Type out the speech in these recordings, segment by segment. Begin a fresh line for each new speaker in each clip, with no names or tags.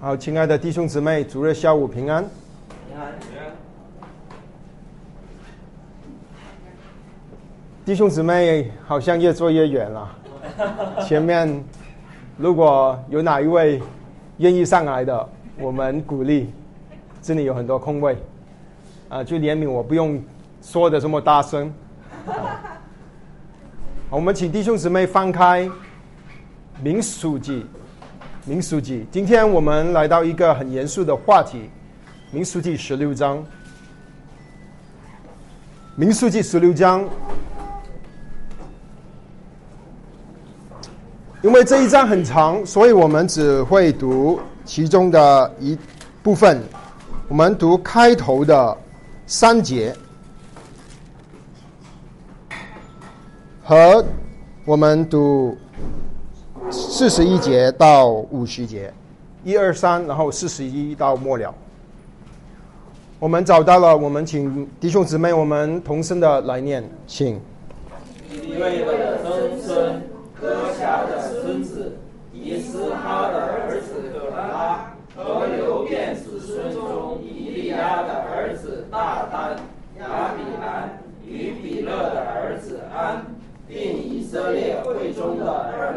好，亲爱的弟兄姊妹，主日下午平安。
平安。
弟兄姊妹好像越坐越远了。前面如果有哪一位愿意上来的，我们鼓励。这里有很多空位，就怜悯我不用说的这么大声。我们请弟兄姊妹翻开民数记。民数记，今天我们来到一个很严肃的话题，民数记16章。民数记16章，因为这一章很长，所以我们只会读其中的一部分。我们读开头的3节，和我们读41节到50节，1、2、3，然后41到末了。我们找到了，我们请弟兄姊妹，我们同声的来念，请。
利未的曾孙哥辖的孙子以斯哈的儿子可拉，和流便子孙中以利亚的儿子大丹、亚比兰与比勒的儿子安，并以色列会中的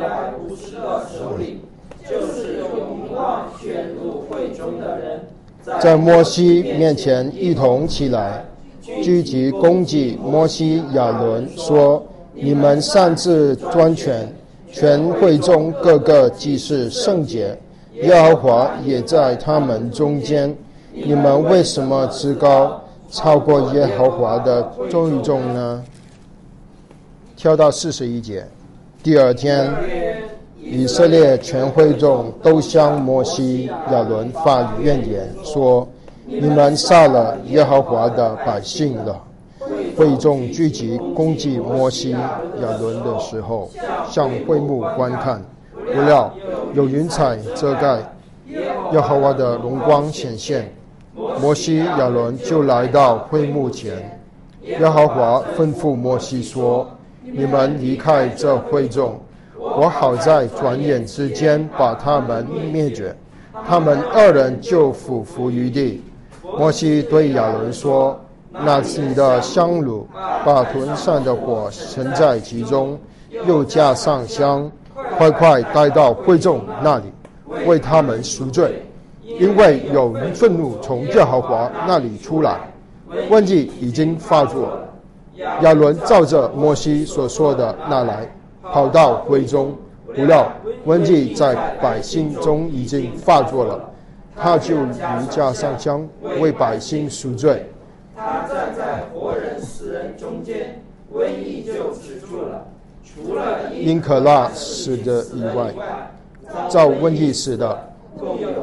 250个首领，就是有名望选入会中的人，
在摩西面前一同起来，聚集攻击摩西亚伦，说：你们擅自专权，全会中各个既是圣洁，耶和华也在他们中间，你们为什么自高，超过耶和华的会众呢？跳到41节，第二天，以色列全会众都向摩西亚伦发怨言，说：你们杀了耶和华的百姓了。会众聚集攻击摩西亚伦的时候，向会幕观看，不料有云彩遮盖，耶和华的荣光显现，摩西亚伦就来到会幕前。耶和华吩咐摩西说：你们离开这会众，我好在转眼之间把他们灭绝。他们2人就俯伏于地。摩西对亚伦说：拿你的香炉，把臀上的火盛在其中，又加上香，快快带到会众那里，为他们赎罪，因为有愤怒从耶和华那里出来，瘟疫已经发作。亚伦照着摩西所说的那来，跑到会中，不料瘟疫在百姓中已经发作了，他就离加上香，为百姓赎罪。
他站在活人死人中间，瘟疫就止住了，除了
因可拉死的以外，照瘟疫死的
共有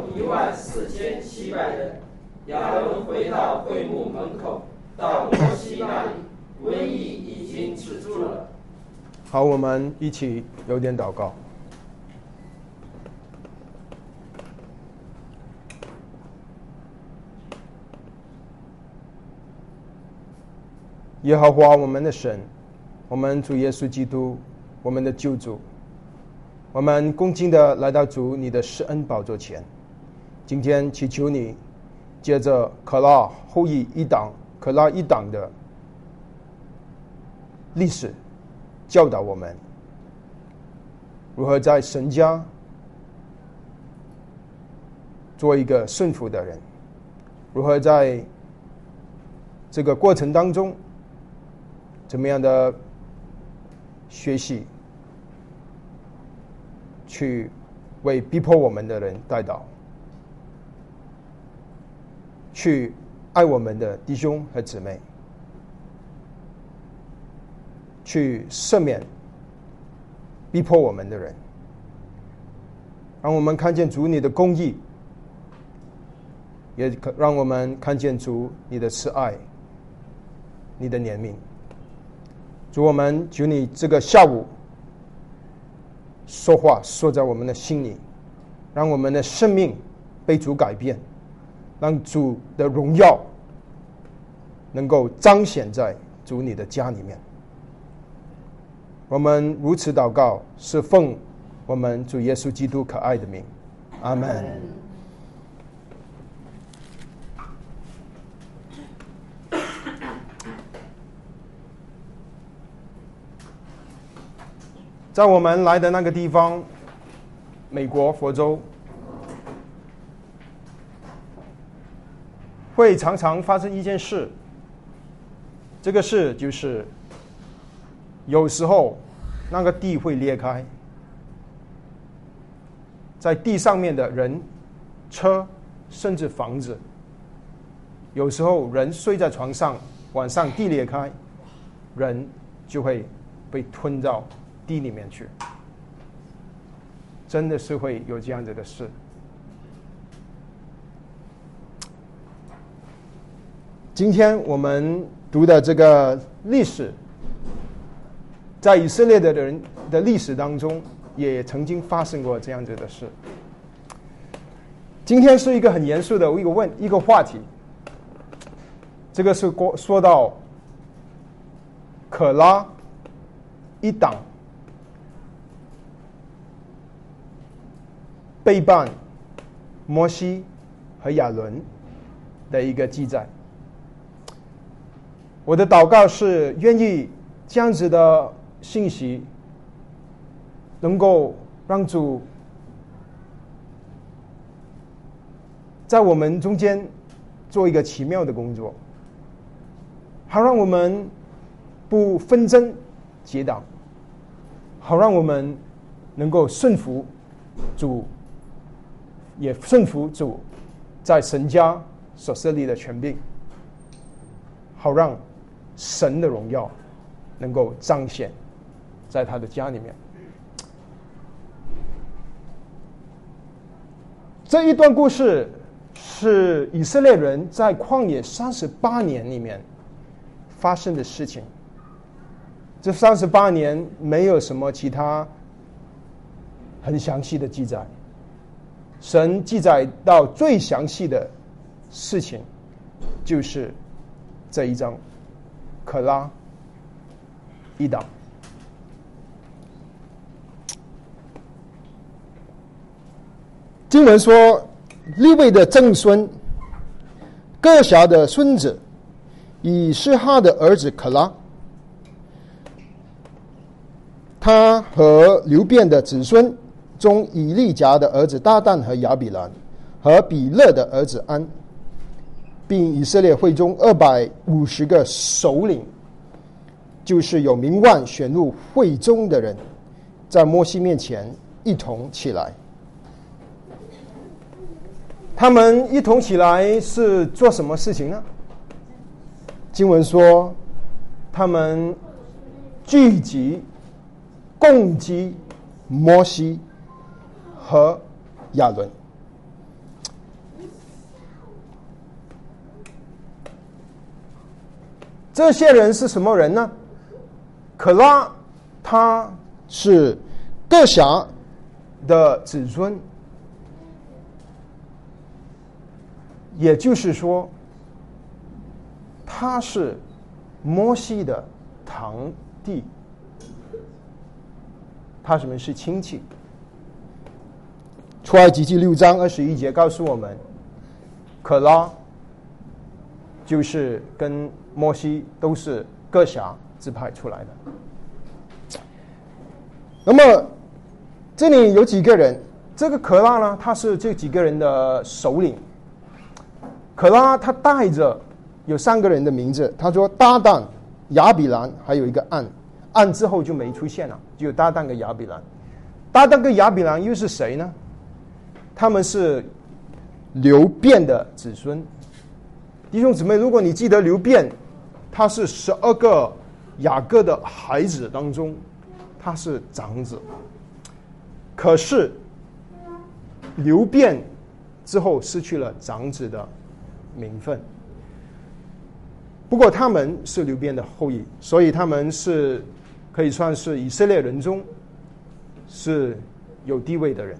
14700人。亚伦回到会幕门口，到摩西那里，瘟疫已经止住了。
好，我们一起有点祷告。耶和华我们的神，我们主耶稣基督，我们的救主，我们恭敬的来到主你的施恩宝座前。今天祈求你借着可拉后裔一党的历史，教导我们如何在神家做一个顺服的人，如何在这个过程当中怎么样的学习，去为逼迫我们的人代祷，去爱我们的弟兄和姊妹，去赦免逼迫我们的人，让我们看见主你的公义，也让我们看见主你的慈爱，你的怜悯。主，我们求你这个下午说话说在我们的心里，让我们的生命被主改变，让主的荣耀能够彰显在主你的家里面。我们如此祷告，是奉我们主耶稣基督可爱的名，阿们。 在我们来的那个地方，美国佛州，会常常发生一件事。这个事就是，有时候那个地会裂开，在地上面的人、车，甚至房子，有时候人睡在床上，晚上地裂开，人就会被吞到地里面去。真的是会有这样子的事。今天我们读的这个历史，在以色列的人的历史当中，也曾经发生过这样子的事。今天是一个很严肃的一个话题，这个是说到可拉一党背叛摩西和亚伦的一个记载。我的祷告是愿意这样子的信息能够让主在我们中间做一个奇妙的工作，好让我们不纷争结党，好让我们能够顺服主，也顺服主在神家所设立的权柄，好让神的荣耀能够彰显在他的家里面。这一段故事是以色列人在旷野38年里面发生的事情。这38年没有什么其他很详细的记载，神记载到最详细的事情就是这一章可拉一党。经文说，利未的曾孙各辖的孙子以示哈的儿子可拉，他和流便的子孙中以利甲的儿子大旦和亚比兰和比勒的儿子安，并以色列会中250个首领，就是有名望选入会中的人，在摩西面前一同起来。他们一同起来是做什么事情呢？经文说，他们聚集攻击摩西和亚伦。这些人是什么人呢？可拉他是各辖的子孙，也就是说，他是摩西的堂弟，他们是亲戚。出埃及记6章21节告诉我们，可拉就是跟摩西都是各辖支派出来的。那么这里有几个人，这个可拉呢，他是这几个人的首领。可拉他带着有3个人的名字，他说大旦、亚比兰，还有一个暗，暗之后就没出现了，只有大旦跟亚比兰。大旦跟亚比兰又是谁呢？他们是流便的子孙。弟兄姊妹，如果你记得流便，他是12个雅各的孩子当中，他是长子。可是流便之后失去了长子的名分。不过他们是流便的后裔，所以他们是可以算是以色列人中是有地位的人。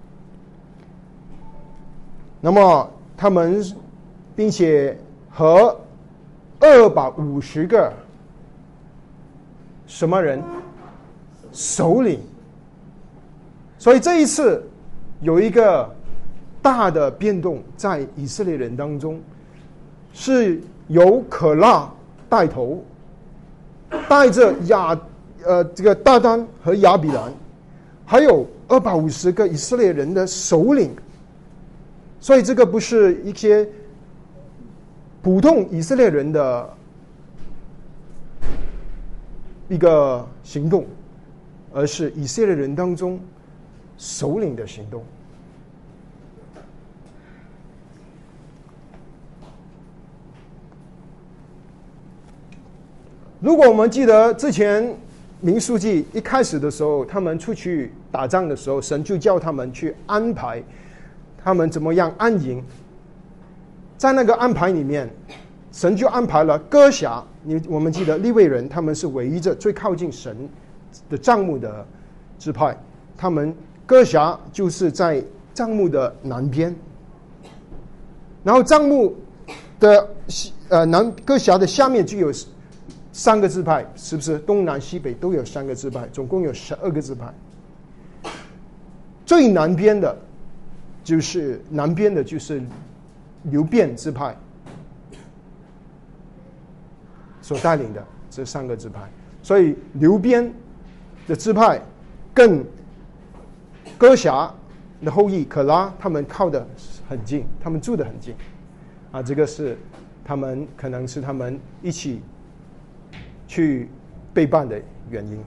那么他们并且和250个什么人首领，所以这一次有一个大的变动在以色列人当中，是由可拉带头，带着这个大丹和亚比兰，还有250个以色列人的首领，所以这个不是一些普通以色列人的一个行动，而是以色列人当中首领的行动。如果我们记得之前民数记一开始的时候，他们出去打仗的时候，神就叫他们去安排他们怎么样安营。在那个安排里面，神就安排了歌辖。我们记得利未人他们是围着最靠近神的帐幕的支派，他们歌辖就是在帐幕的南边，然后帐幕的歌辖的下面就有3个支派，是不是东南西北都有3个支派，总共有12个支派。最南边的就是流便支派所带领的这3个支派，所以流便的支派跟歌辖的后裔可拉他们靠得很近，他们住得很近啊，这个是可能是他们一起去背叛的原因。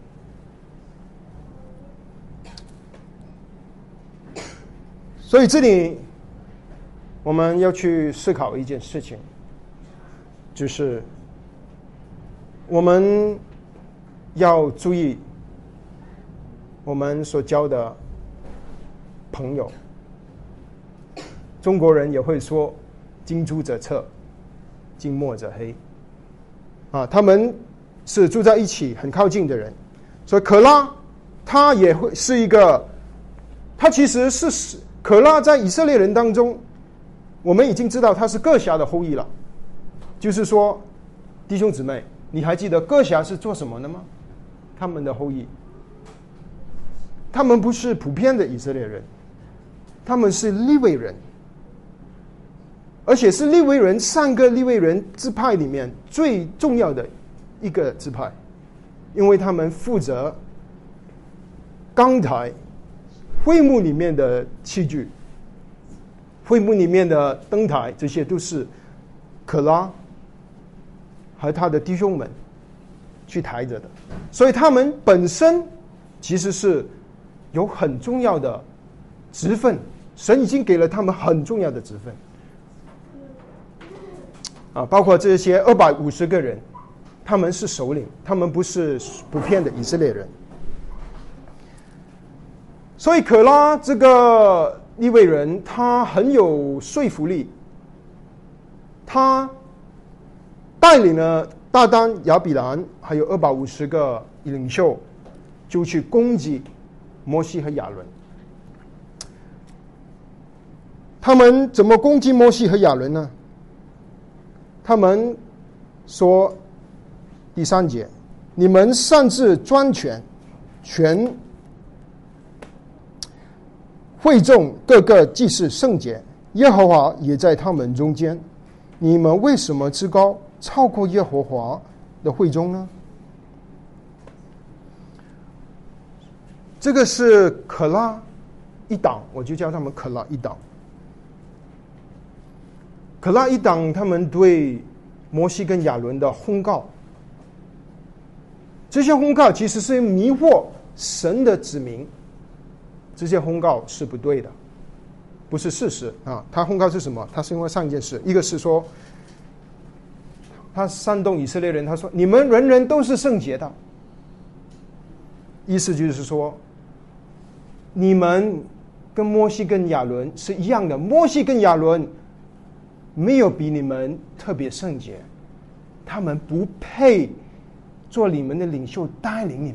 所以这里我们要去思考一件事情，就是我们要注意我们所交的朋友。中国人也会说近朱者赤，近墨者黑啊，他们是住在一起很靠近的人。所以可拉他也会是一个，他其实是可拉在以色列人当中，我们已经知道他是歌辖的后裔了。就是说弟兄姊妹，你还记得歌辖是做什么的吗？他们的后裔，他们不是普遍的以色列人，他们是利未人，而且是利未人3个利未人支派里面最重要的一个支派，因为他们负责钢台、会幕里面的器具、会幕里面的灯台，这些都是可拉和他的弟兄们去抬着的，所以他们本身其实是有很重要的职分，神已经给了他们很重要的职分啊，包括这些250个人，他们是首领，他们不是普遍的以色列人。所以可拉这个利未人，他很有说服力，他带领了大丹、亚比兰还有250个领袖，就去攻击摩西和亚伦。他们怎么攻击摩西和亚伦呢？他们说第3节，你们擅自专权，全会众各个既是圣洁，耶和华也在他们中间，你们为什么自高，超过耶和华的会众呢？这个是可拉一党，我就叫他们可拉一党。可拉一党他们对摩西跟亚伦的控告，这些控告其实是迷惑神的子民，这些控告是不对的，不是事实啊。他控告是什么？他是因为3件事，一个是说他煽动以色列人，他说你们人人都是圣洁的，意思就是说你们跟摩西跟亚伦是一样的，摩西跟亚伦没有比你们特别圣洁，他们不配做你们的领袖，带领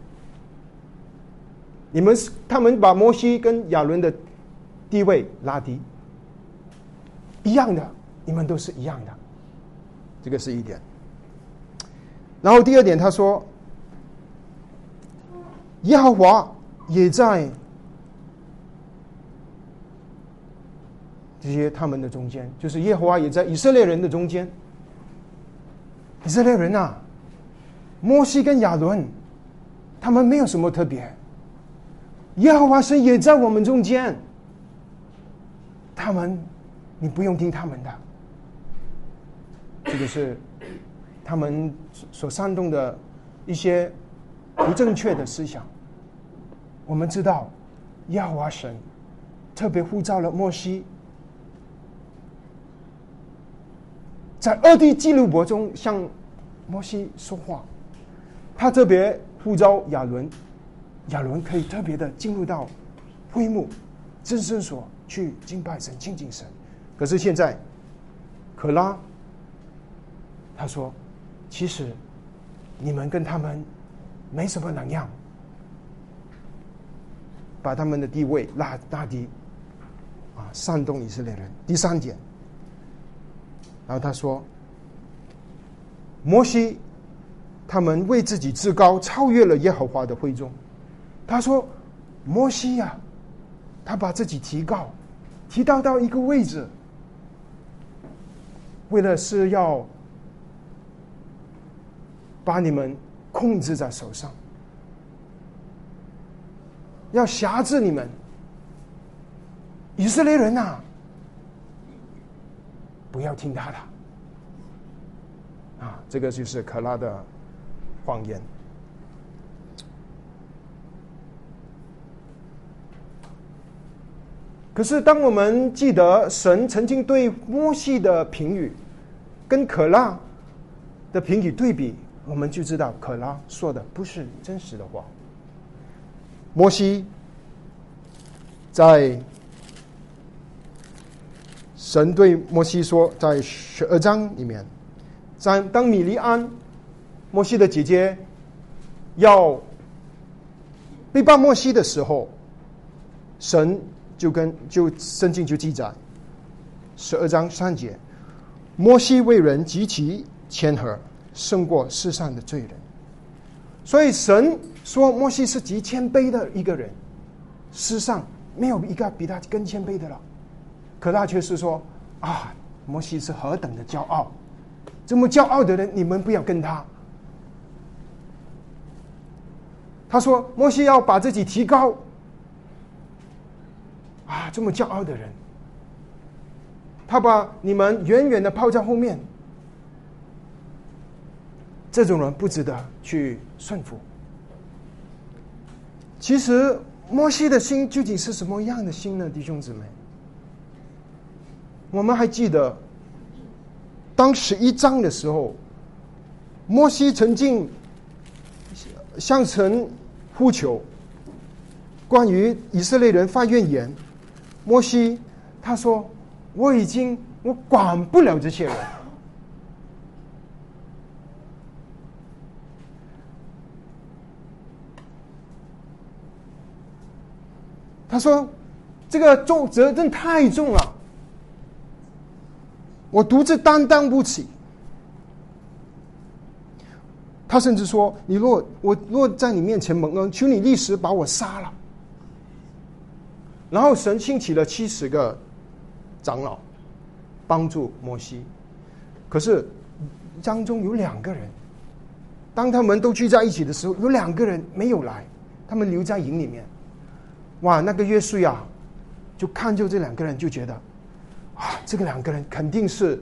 你们。他们把摩西跟亚伦的地位拉低，一样的，你们都是一样的，这个是一点。然后第2点，他说耶和华也在这些他们的中间，就是耶和华也在以色列人的中间。以色列人啊，摩西跟亚伦
他们没有什么特别。耶和华神也在我们中间，他们你不用听他们的。这个是他们所煽动的一些不正确的思想。我们知道耶和华神特别呼召了摩西，在二地记录簿中向摩西说话，他特别呼召亚伦，亚伦可以特别的进入到会幕真圣所去敬拜神、亲近神。可是现在可拉他说，其实你们跟他们没什么两样，把他们的地位拉低煽动以色列人。第三点，然后他说，摩西他们为自己自高，超越了耶和华的会众。他说摩西呀，他把自己提到一个位置，为了是要把你们控制在手上，要辖制你们。以色列人啊，不要听他的这个就是可拉的谎言。可是当我们记得神曾经对摩西的评语跟可拉的评语对比，我们就知道可拉说的不是真实的话。
摩西在神对摩西说，在12章里面，
当米利安摩西的姐姐要背叛摩西的时候，神圣经就记载12章3节，
摩西为人极其谦和，胜过世上的罪人。
所以神说摩西是极谦卑的一个人，世上没有一个比他更谦卑的了。可他却是说摩西是何等的骄傲，这么骄傲的人，你们不要跟他。他说摩西要把自己提高这么骄傲的人，他把你们远远的抛在后面，这种人不值得去顺服。其实摩西的心究竟是什么样的心呢？弟兄姊妹，我们还记得当11章的时候，摩西曾经向神呼求，关于以色列人发怨言。摩西他说，我管不了这些人。他说这个责任太重了，我独自担当不起。他甚至说，我若在你面前蒙恩，求你立时把我杀了。然后神兴起了70个长老帮助摩西，可是当中有2个人，当他们都聚在一起的时候，有2个人没有来，他们留在营里面。那个约书亚就看就这2个人，就觉得这个2个人肯定是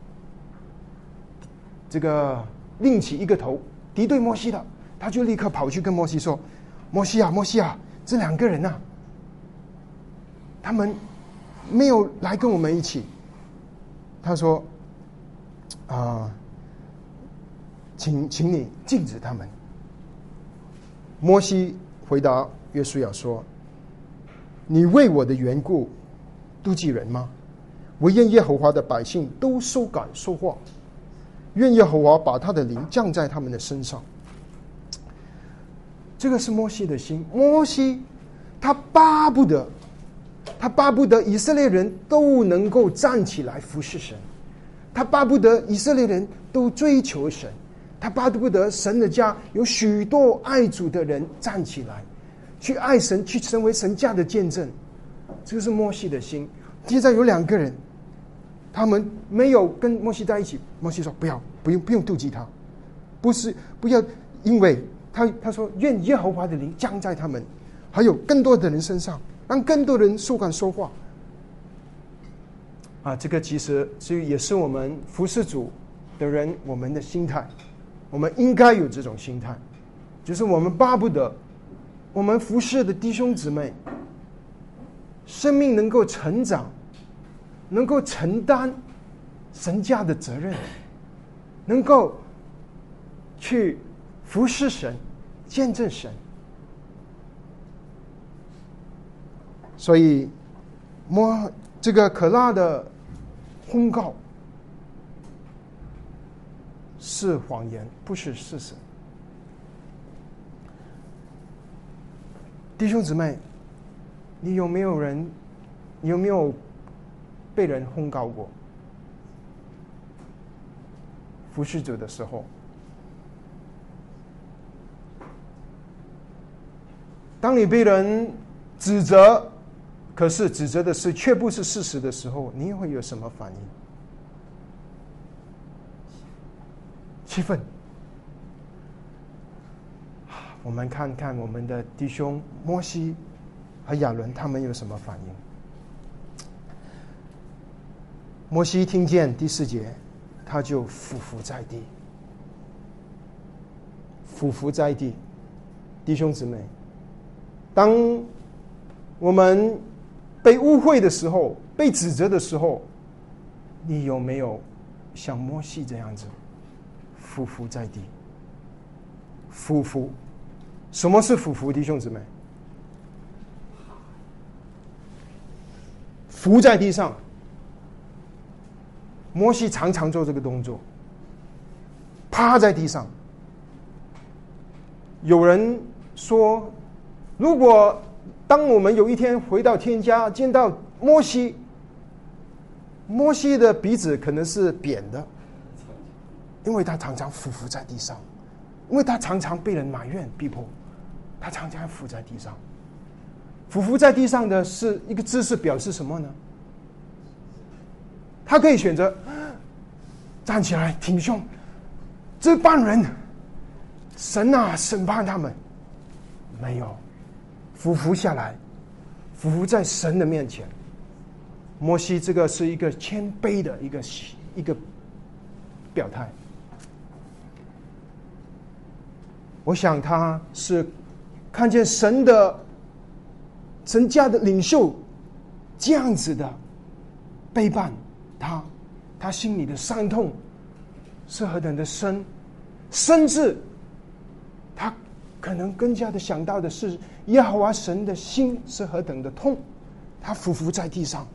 这个另起一个头敌对摩西的。他就立刻跑去跟摩西说，摩西啊，这2个人他们没有来跟我们一起。他说请你禁止他们。摩西回答约书亚说，你为我的缘故妒忌人吗？我愿耶和华的百姓都受感受化，愿耶和华把他的灵降在他们的身上。这个是摩西的心。摩西他巴不得以色列人都能够站起来服侍神，他巴不得以色列人都追求神，他巴不得神的家有许多爱主的人站起来去爱神，去成为神家的见证。这个是摩西的心。现在有2个人，他们没有跟摩西在一起。摩西说不用妒忌他，不要因为他说愿耶和华的灵降在他们，还有更多的人身上，让更多人受感说话。这个其实也是我们服侍主的人我们的心态，我们应该有这种心态，就是我们巴不得我们服侍的弟兄姊妹生命能够成长，能够承担神家的责任，能够去服侍神，见证神。所以这个可拉的控告是谎言，不是事实。弟兄姊妹，你有没有被人控告过？服侍主的时候，当你被人指责，可是指责的事却不是事实的时候，你会有什么反应？气愤。我们看看我们的弟兄摩西和亚伦，他们有什么反应？摩西听见第4节，他就俯伏在地。俯伏在地。弟兄姊妹，当我们被误会的时候，被指责的时候，你有没有像摩西这样子俯伏在地？俯伏。什么是俯伏？弟兄姊妹，伏在地上。摩西常常做这个动作，趴在地上。有人说，如果当我们有一天回到天家，见到摩西的鼻子可能是扁的，因为他常常俯伏在地上，因为他常常被人埋怨逼迫，他常常伏在地上。俯伏在地上的是一个姿势，表示什么呢？他可以选择站起来挺胸，这帮人神啊，审判他们。没有，俯伏下来，俯伏在神的面前。摩西这个是一个谦卑的一个表态。我想他是看见神家的领袖这样子的背叛他心里的伤痛是何等的深，甚至他可能更加的想到的是耶和华神的心是何等的痛，他俯伏在地上。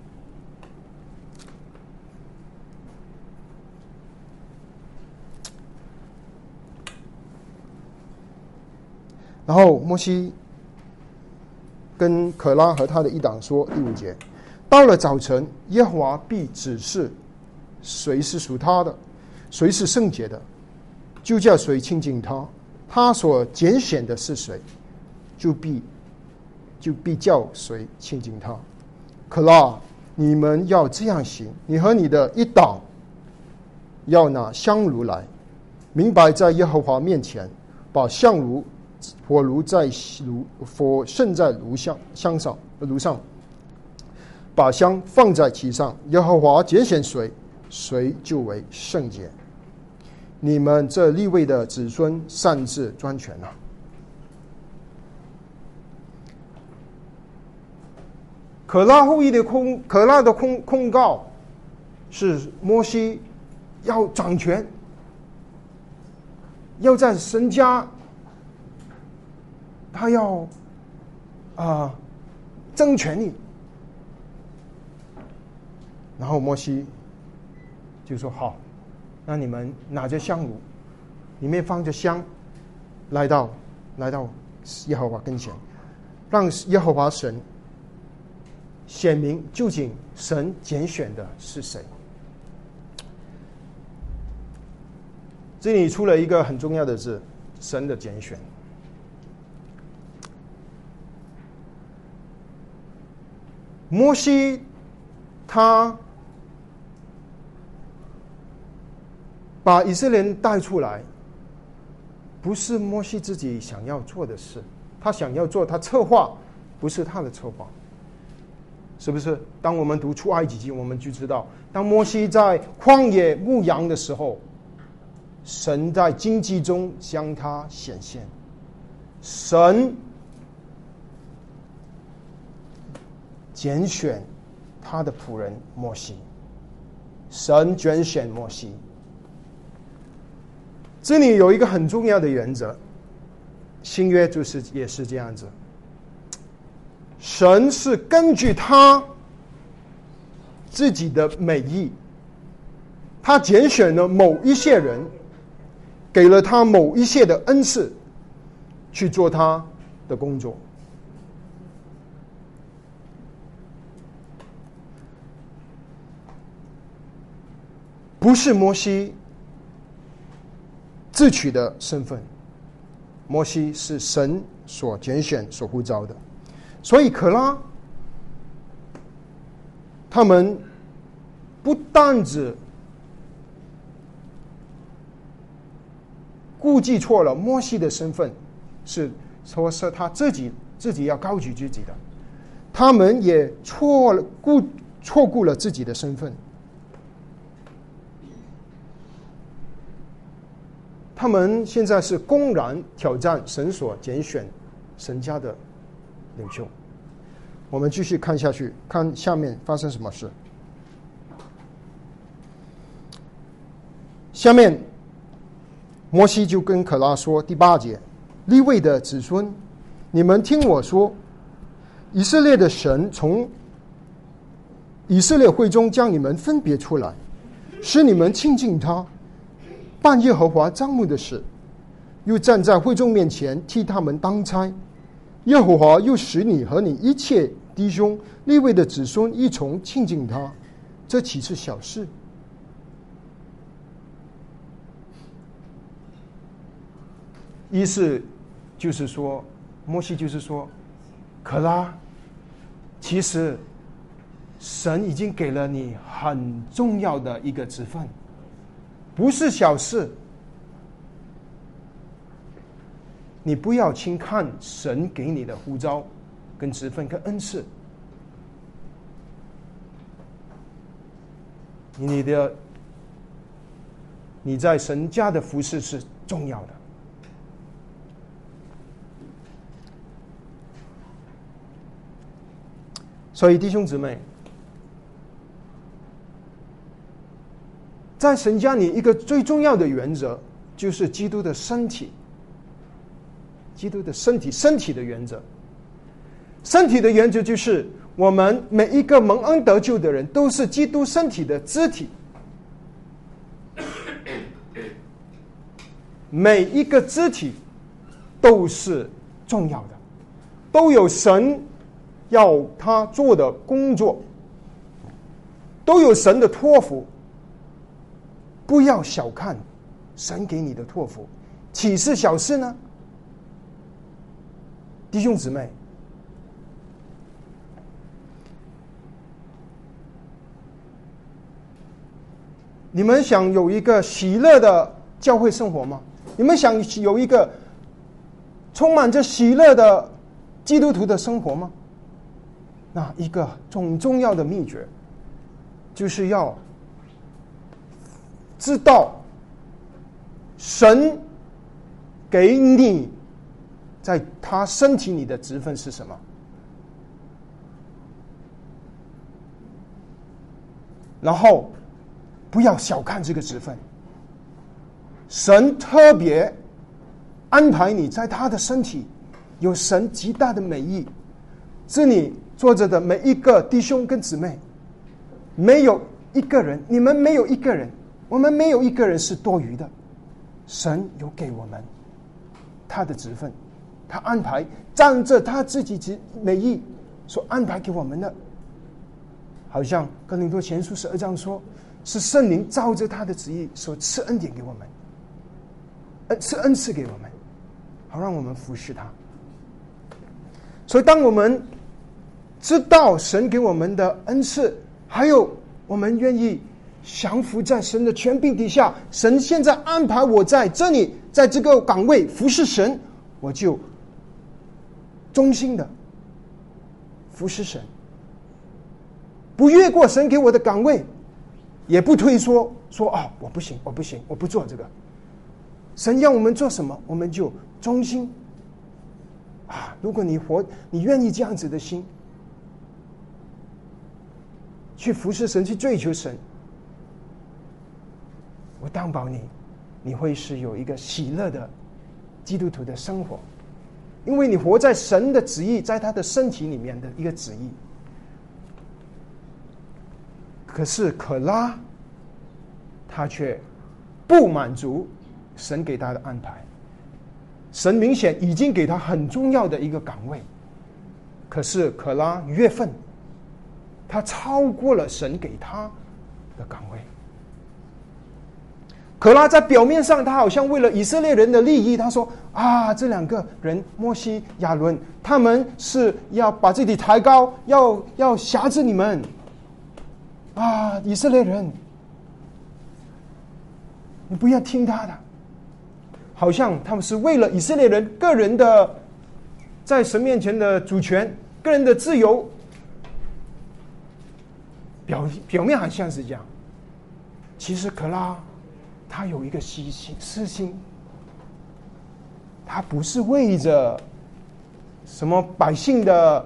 然后摩西跟可拉和他的一党说，第5节，到了早晨，耶和华必指示谁是属他的，谁是圣洁的，就叫谁亲近他，他所拣选的是谁，就必叫谁亲近他。可拉，你们要这样行，你和你的一党要拿香炉来，明白在耶和华面前，把香炉火炉火盛在炉上，把香放在其上，耶和华拣选谁就为圣洁。你们这利未的子孙擅自专权啊！可拉的控告是摩西要掌权，要在神家，他要争权力。然后摩西就说好，那你们拿着香炉，里面放着香，来到耶和华跟前，让耶和华神显明究竟神拣选的是谁。这里出了一个很重要的字，神的拣选。摩西他把以色列人带出来， 不是摩西自己想要做的事，他想要做，他策划，不是他的策划，是不是？当我们读出埃及记，我们就知道，当摩西在旷野牧羊的时候，神在荆棘中向他显现，神拣选他的仆人摩西，神拣选摩西。这里有一个很重要的原则，新约也是这样子，神是根据他自己的美意，他拣选了某一些人，给了他某一些的恩赐，去做他的工作。不是摩西自取的身份，摩西是神所拣选、所呼召的。所以可拉他们不但只估计错了摩西的身份，是他自己要高举自己的，他们也错过了自己的身份。他们现在是公然挑战神所拣选神家的领袖。我们继续看下去，看下面发生什么事。下面摩西就跟可拉说，第8节，利未的子孙，你们听我说，以色列的神从以色列会中将你们分别出来，使你们亲近他，办耶和华帐幕的事，又站在会众面前替他们当差。耶和华又使你和你一切弟兄利未的子孙一同亲近他，这岂是小事？意思就是说，摩西就是说，可拉，其实神已经给了你很重要的一个职分，不是小事。你不要轻看神给你的呼召跟职分跟恩赐，你在神家的服事是重要的。所以弟兄姊妹，在神家里一个最重要的原则就是基督的身体，基督的身体的原则。身体的原则就是我们每一个蒙恩得救的人都是基督身体的肢体，每一个肢体都是重要的，都有神要他做的工作，都有神的托付。不要小看神给你的托付，岂是小事呢？弟兄姊妹，你们想有一个喜乐的教会生活吗？你们想有一个充满着喜乐的基督徒的生活吗？那一个重要的秘诀，就是要知道神给你在他身体里的职分是什么。然后不要小看这个职分，神特别安排你在他的身体，有神极大的美意。这里坐着的每一个弟兄跟姊妹，没有一个人，你们没有一个人，我们没有一个人是多余的。神有给我们他的职分，他安排仗着他自己美意所安排给我们的。好像哥林多前书12章说，是圣灵照着他的旨意所赐恩典给我们，赐恩赐给我们，好让我们服侍他。所以当我们知道神给我们的恩赐，还有我们愿意降服在神的权柄底下。神现在安排我在这里，在这个岗位服侍神，我就忠心的服侍神，不越过神给我的岗位，也不退缩，说我不行，我不做这个。神要我们做什么，我们就忠心。如果你愿意这样子的心，去服侍神，去追求神，我担保你会是有一个喜乐的基督徒的生活，因为你活在神的旨意，在他的身体里面的一个旨意。可是可拉他却不满足神给他的安排，神明显已经给他很重要的一个岗位，可是可拉越分，他超过了神给他的岗位。可拉在表面上他好像为了以色列人的利益，他说这两个人摩西亚伦，他们是要把自己抬高，要辖制你们以色列人，你不要听他的，好像他们是为了以色列人个人的在神面前的主权，个人的自由，表面好像是这样。其实可拉他有一个私心，他不是为着什么百姓的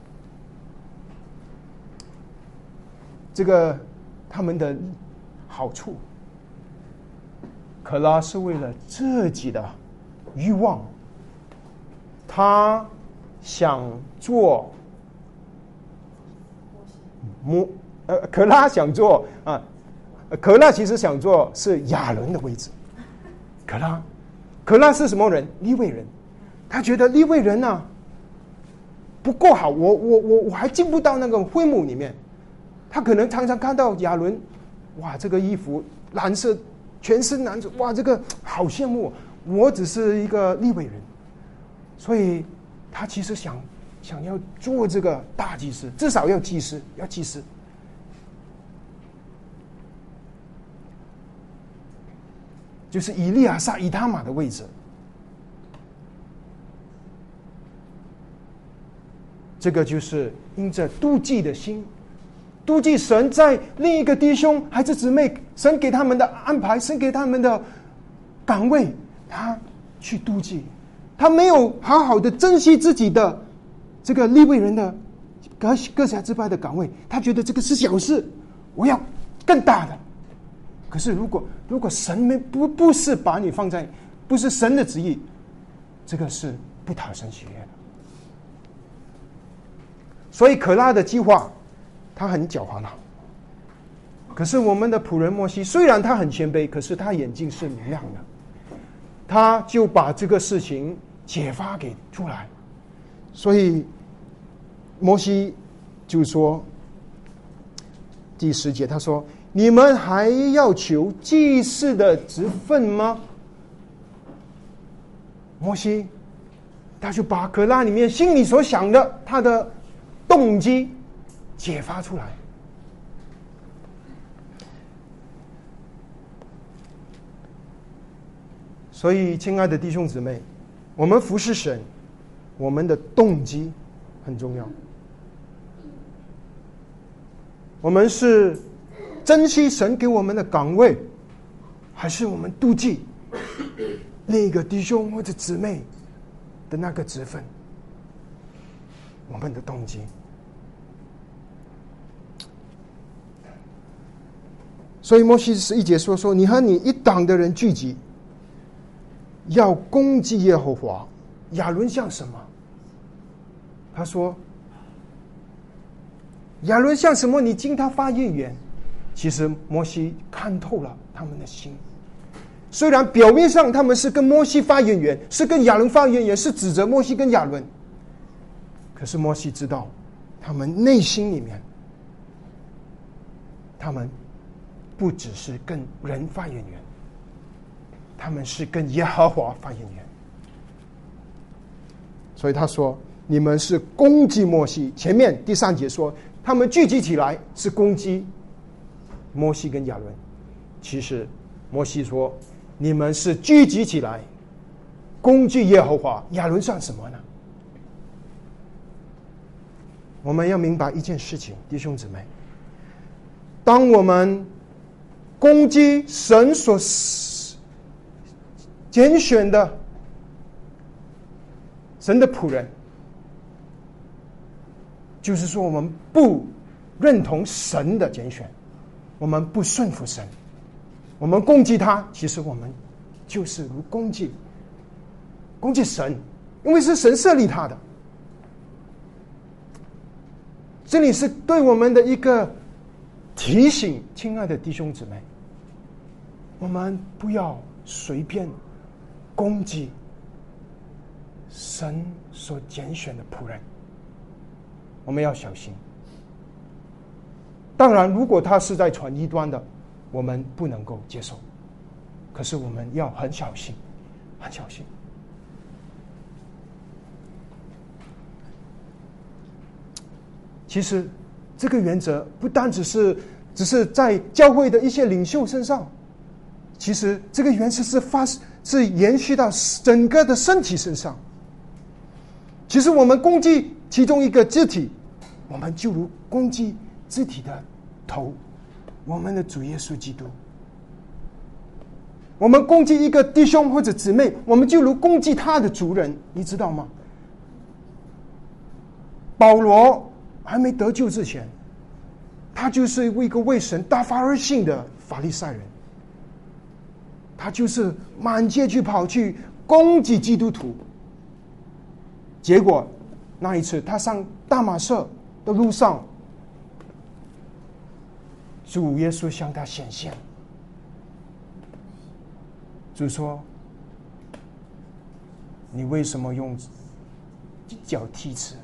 这个他们的好处，可拉是为了自己的欲望，他想做可拉想做可拉其实想做是亚伦的位置。可拉是什么人？利未人。他觉得利未人不够好，我还进不到那个会幕里面。他可能常常看到亚伦，这个衣服蓝色，全身蓝色，这个好羡慕。我只是一个利未人，所以他其实想要做这个大祭司，至少要祭司。就是以利亚撒以他玛的位置。这个就是因着妒忌的心，妒忌神在另一个弟兄孩子姊妹，神给他们的安排，神给他们的岗位，他去妒忌，他没有好好的珍惜自己的这个利未人的各辖支派的岗位，他觉得这个是小事，我要更大的。可是如果神不是把你放在，不是神的旨意，这个是不讨神喜悦的。所以可拉的计划他很狡猾了。可是我们的仆人摩西虽然他很谦卑，可是他眼睛是明亮的，他就把这个事情解发给出来。所以摩西就说第10节，他说你们还要求祭司的职分吗？摩西他就把可拉里面心里所想的他的动机解发出来。所以亲爱的弟兄姊妹，我们服侍神，我们的动机很重要。我们是珍惜神给我们的岗位，还是我们妒忌另一个弟兄或者姊妹的那个职分？我们的动机。所以摩西11节说你和你一党的人聚集，要攻击耶和华。亚伦像什么？他说亚伦像什么？你经他发言员。其实摩西看透了他们的心，虽然表面上他们是跟摩西发言员，是跟亚伦发言员，是指责摩西跟亚伦，可是摩西知道他们内心里面，他们不只是跟人发言员，他们是跟耶和华发言员。所以他说你们是攻击摩西。前面第3节说他们聚集起来是攻击摩西跟亚伦。其实摩西说，你们是聚集起来攻击耶和华，亚伦算什么呢？我们要明白一件事情，弟兄姊妹，当我们攻击神所拣选的神的仆人，就是说我们不认同神的拣选，我们不顺服神，我们攻击他，其实我们就是如攻击神，因为是神设立他的。这里是对我们的一个提醒，亲爱的弟兄姊妹，我们不要随便攻击神所拣选的仆人，我们要小心。当然，如果他是在传异端的，我们不能够接受，可是我们要很小心，很小心。其实这个原则不单只是在教会的一些领袖身上，其实这个原则是延续到整个的身体身上。其实我们攻击其中一个肢体，我们就如攻击肢体的头，我们的主耶稣基督。我们攻击一个弟兄或者姊妹，我们就如攻击他的主人，你知道吗？保罗还没得救之前，他就是一个为神大发热心的法利赛人，他就是满街去跑去攻击基督徒。结果那一次他上大马色的路上，主耶稣向他显现，主说：“你为什么用脚踢刺？”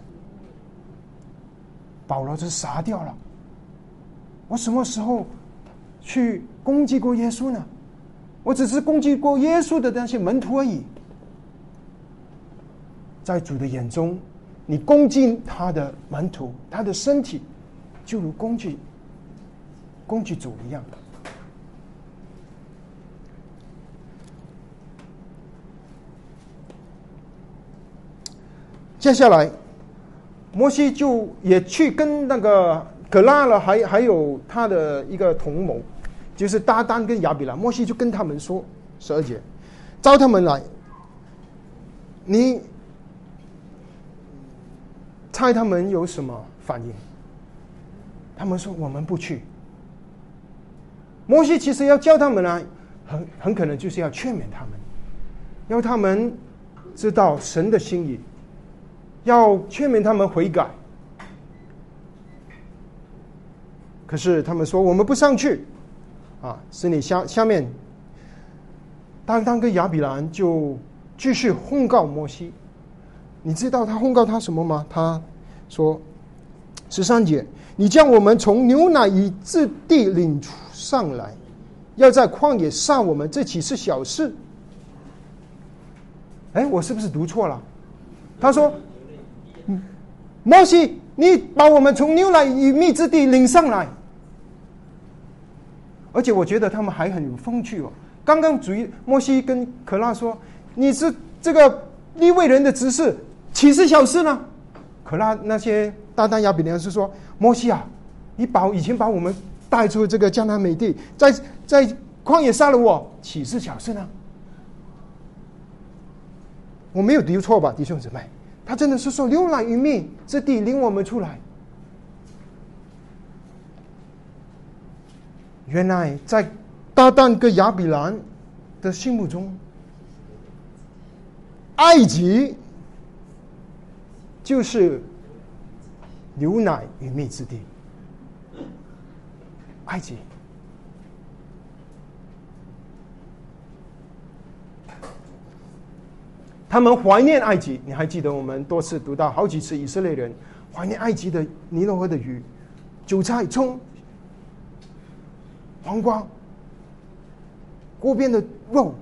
保罗就傻掉了。我什么时候去攻击过耶稣呢？我只是攻击过耶稣的那些门徒而已。在主的眼中，你攻击他的门徒，他的身体，就如攻击主一样。接下来摩西就也去跟那个可拉了，还有他的一个同谋，就是大丹跟亚比兰。摩西就跟他们说，12节，召他们来，你猜他们有什么反应？他们说我们不去。摩西其实要叫他们来，很可能就是要劝勉他们，要他们知道神的心意，要劝勉他们悔改。可是他们说我们不上去啊！是你下面，但当跟亚比兰就继续控告摩西。你知道他控告他什么吗？他说13节，你将我们从牛奶与之地领上来，要在旷野杀我们，这岂是小事？我是不是读错了？他说摩西，你把我们从牛奶与蜜之地领上来。而且我觉得他们还很有风趣哦。刚刚摩西跟可拉说，你是这个利未人的执事，岂是小事呢？可拉那些大丹亚比兰是说，摩西啊，你以前把我们带出这个迦南美地，在旷野杀了我，岂是小事呢？我没有读错吧，弟兄姊妹？他真的是说牛奶与蜜之地领我们出来。原来在大旦跟亚比兰的心目中，埃及就是牛奶与蜜之地。埃及，他们怀念埃及。你还记得我们多次读到好几次以色列人怀念埃及的尼罗河的鱼、韭菜、葱、黄瓜、锅边的肉。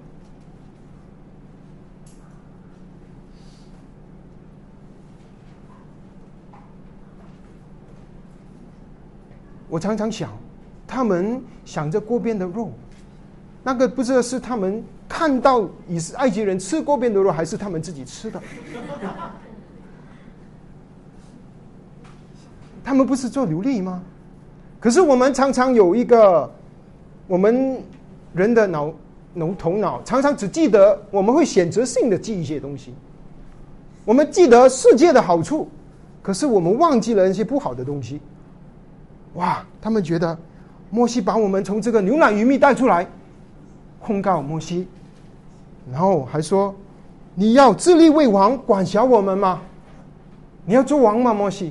我常常想， 他们想着锅边的肉，那个不知道是他们看到埃及人吃锅边的肉，还是他们自己吃的。他们不是做奴隶吗？可是我们常常有一个，我们人的头脑常常只记得，我们会选择性的记一些东西，我们记得世界的好处，可是我们忘记了那些不好的东西。哇，他们觉得摩西把我们从这个牛奶鱼蜜带出来，控告摩西，然后还说你要自立为王，管辖我们吗？你要做王吗，摩西？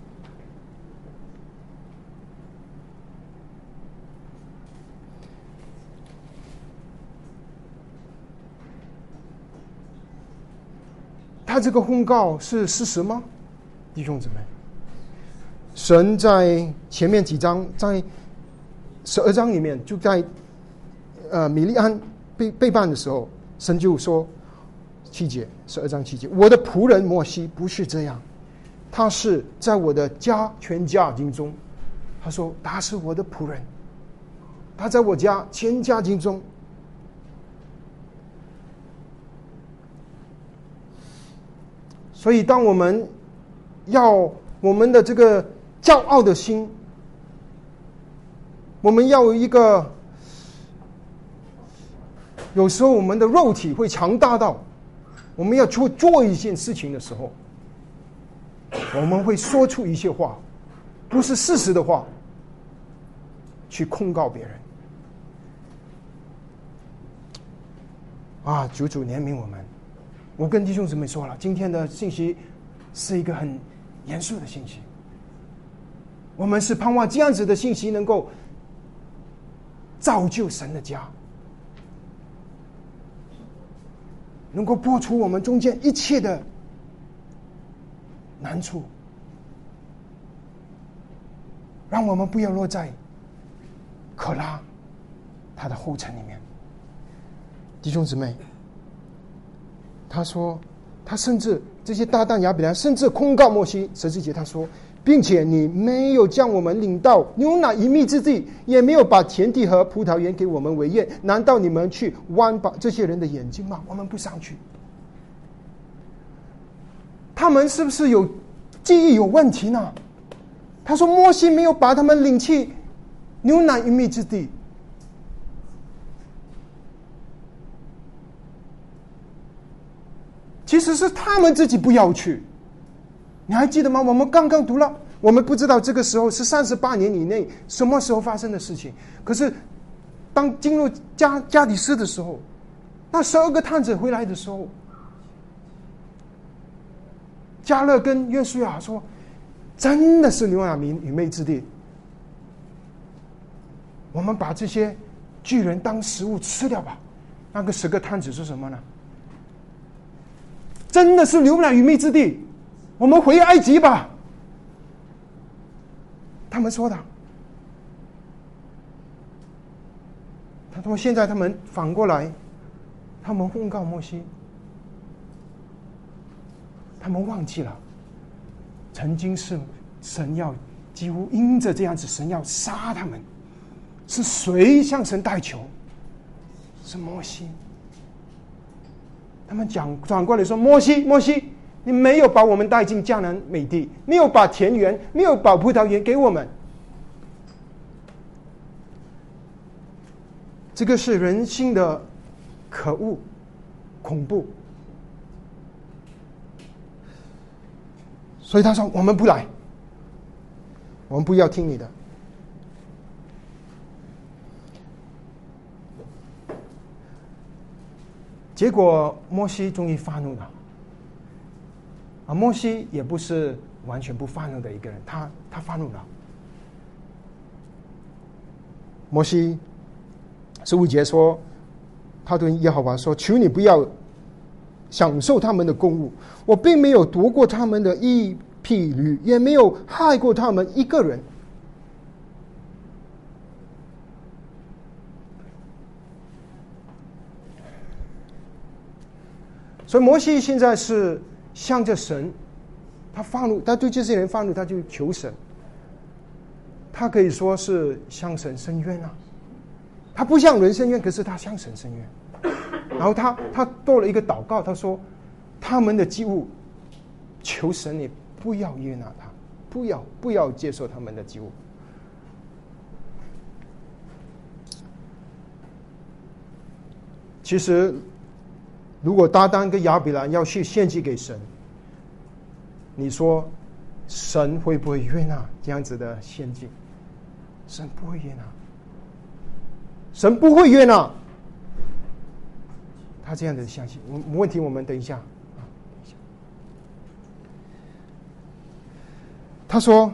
他这个控告是事实吗？弟兄姊妹，神在前面几章，在12章里面，就在米利安背叛的时候，神就说7节，12章7节，我的仆人摩西不是这样，他是在我的全家庭中，他说他是我的仆人，他在我全家庭中。所以当我们要我们的这个骄傲的心，我们要有一个，有时候我们的肉体会强大到我们要去做一件事情的时候，我们会说出一些话，不是事实的话，去控告别人。啊，主怜悯我们。我跟弟兄姊妹说了，今天的信息是一个很严肃的信息，我们是盼望这样子的信息能够造就神的家，能够拨除我们中间一切的难处，让我们不要落在可拉他的后尘里面。弟兄姊妹，他说他甚至这些大旦亚比兰甚至控告摩西，14节他说，并且你没有将我们领到牛奶与蜜之地，也没有把田地和葡萄园给我们为业，难道你们去剜把这些人的眼睛吗？我们不上去。他们是不是有记忆有问题呢？他说摩西没有把他们领去牛奶与蜜之地，其实是他们自己不要去。你还记得吗？我们刚刚读了，我们不知道这个时候是38年以内什么时候发生的事情。可是当进入加底斯的时候，那12个探子回来的时候，迦勒跟约书亚说，真的是牛奶与蜜之地，我们把这些巨人当食物吃掉吧。那个10个探子是什么呢？真的是牛奶与蜜之地，我们回埃及吧。他们说的。他说现在他们反过来，他们控告摩西，他们忘记了曾经是神要几乎因着这样子，神要杀他们，是谁向神代求？是摩西。他们转过来说，摩西，你没有把我们带进迦南美地，没有把田园，没有把葡萄园给我们。这个是人性的可恶、恐怖。所以他说，我们不来，我们不要听你的。结果摩西终于发怒了。摩西也不是完全不发怒的一个人，他发怒了。摩西15节说，他对耶和华说，求你不要享受他们的供物，我并没有夺过他们的一匹驴，也没有害过他们一个人。所以摩西现在是向着神，他发怒，他对这些人发怒，他就求神， 他可以说是向神申冤啊。他不向人申冤，可是他向神申冤。然后他做了一个祷告，他说他们的祭物，求神你不要悦纳他，不要接受他们的祭物。其实如果大单跟亚比兰要去献祭给神，你说神会不会悦纳这样子的献祭？神不会悦纳，神不会悦纳他这样的相信。问题我们等一下。他说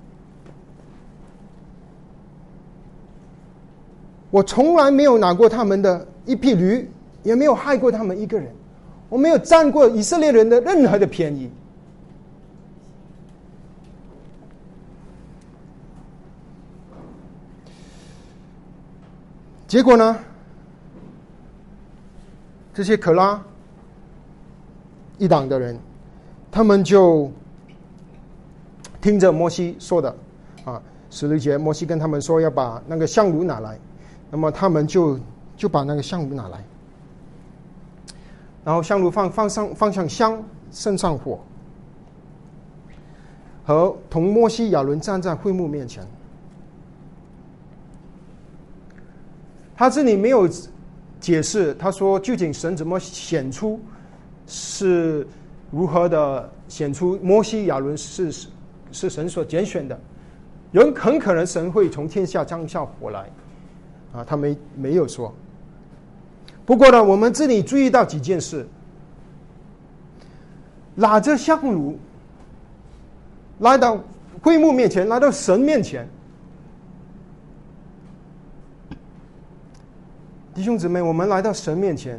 我从来没有拿过他们的一匹驴，也没有害过他们一个人，我没有占过以色列人的任何的便宜。结果呢，这些可拉一党的人，他们就听着摩西说的16节，摩西跟他们说要把那个香炉拿来，那么他们就把那个香炉拿来，然后香炉放上香，升上火，和同摩西亚伦站在会幕面前。他这里没有解释，他说究竟神怎么显出，是如何的显出摩西亚伦是神所拣选的人，很可能神会从天下降下火来他没有说。不过呢，我们这里注意到几件事，拿着香炉来到会幕面前，来到神面前。弟兄姊妹，我们来到神面前，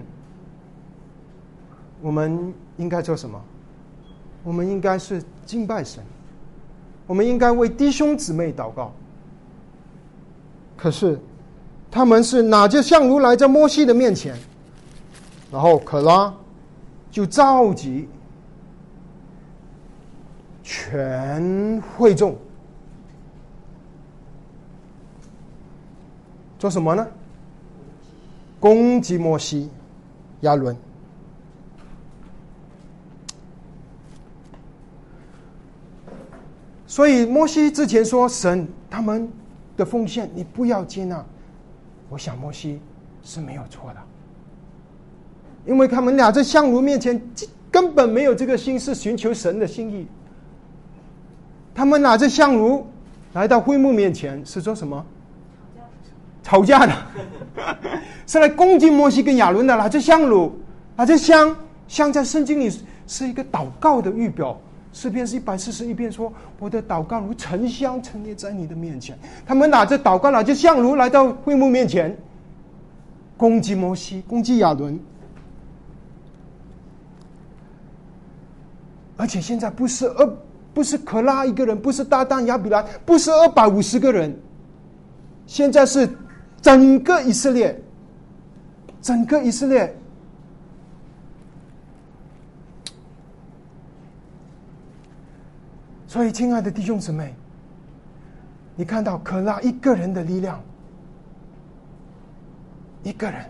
我们应该做什么？我们应该是敬拜神，我们应该为弟兄姊妹祷告。可是他们是拿着香炉来在摩西的面前，然后可拉就召集全会众做什么呢？攻击摩西亚伦。所以摩西之前说神他们的奉献你不要接纳，我想摩西是没有错的，因为他们俩在香炉面前根本没有这个心是寻求神的心意。他们拿着香炉来到会幕面前是做什么？吵架的是来攻击摩西跟亚伦的。拿着香炉，拿着香在圣经里是一个祷告的预表。诗篇是141篇说，我的祷告如沉香陈列在你的面前。他们拿着祷告，拿着香炉来到会幕面前，攻击摩西，攻击亚伦。而且现在不是可拉一个人，不是大但亚比兰，不是250个人，现在是整个以色列。所以亲爱的弟兄姊妹，你看到可拉一个人的力量，一个人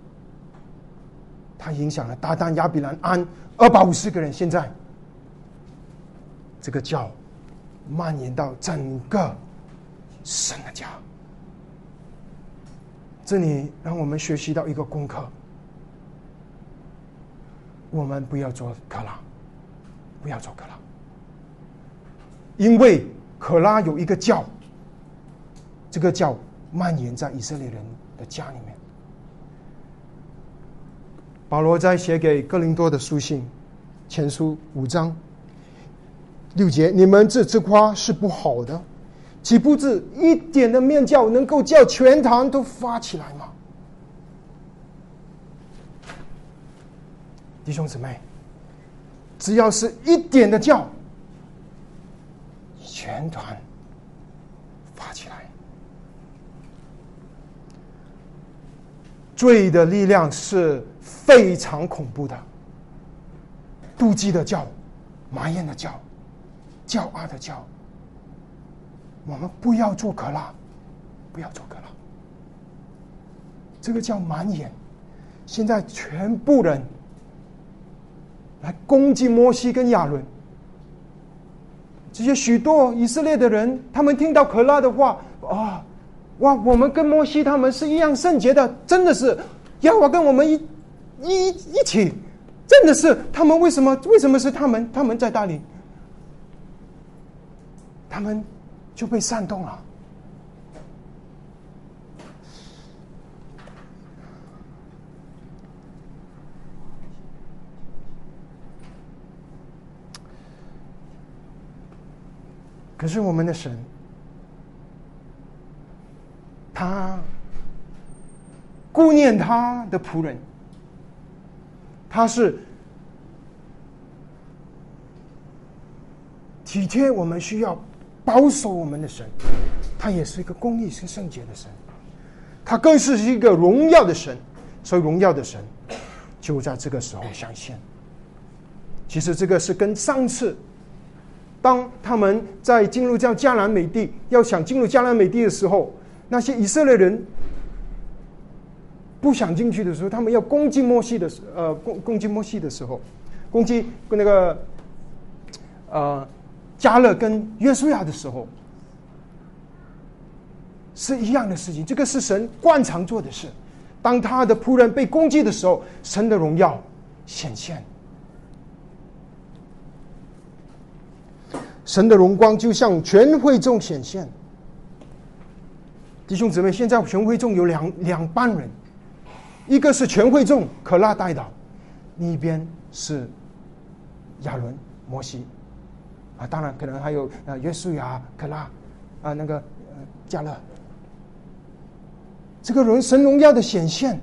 他影响了大但亚比兰安250个人。现在这个教蔓延到整个神的家。这里让我们学习到一个功课，我们不要做可拉，因为可拉有一个教，这个教蔓延在以色列人的家里面。保罗在写给哥林多的书信前书5章6节，你们这自夸是不好的，岂不知一点的面教能够叫全堂都发起来吗？弟兄姊妹，只要是一点的教，全团发起来。罪的力量是非常恐怖的，妒忌的教，埋怨的教，骄傲的教， 我们不要做可拉，不要做可拉。这个叫蛮延。现在全部人来攻击摩西跟亚伦，这些许多以色列的人，他们听到可拉的话，哇，我们跟摩西他们是一样圣洁的，真的是耶和华跟我们一起，真的是他们为什么是他们在带领，他们就被煽动了。可是我们的神，他顾念他的仆人，他是体贴我们需要，保守我们的神，他也是一个公义是圣洁的神，他更是一个荣耀的神，所以荣耀的神就在这个时候显现。其实这个是跟上次当他们在进入叫迦南美地，要想进入迦南美地的时候，那些以色列人不想进去的时候，他们要攻击摩西的时候，攻击那个迦勒跟约书亚的时候，是一样的事情。这个是神惯常做的事。当他的仆人被攻击的时候，神的荣耀显现。神的荣光就向全会众显现。弟兄姊妹，现在全会众有两班人，一个是全会众可拉带导，另一边是亚伦摩西当然可能还有约书亚可拉那个迦勒。这个神荣耀的显现，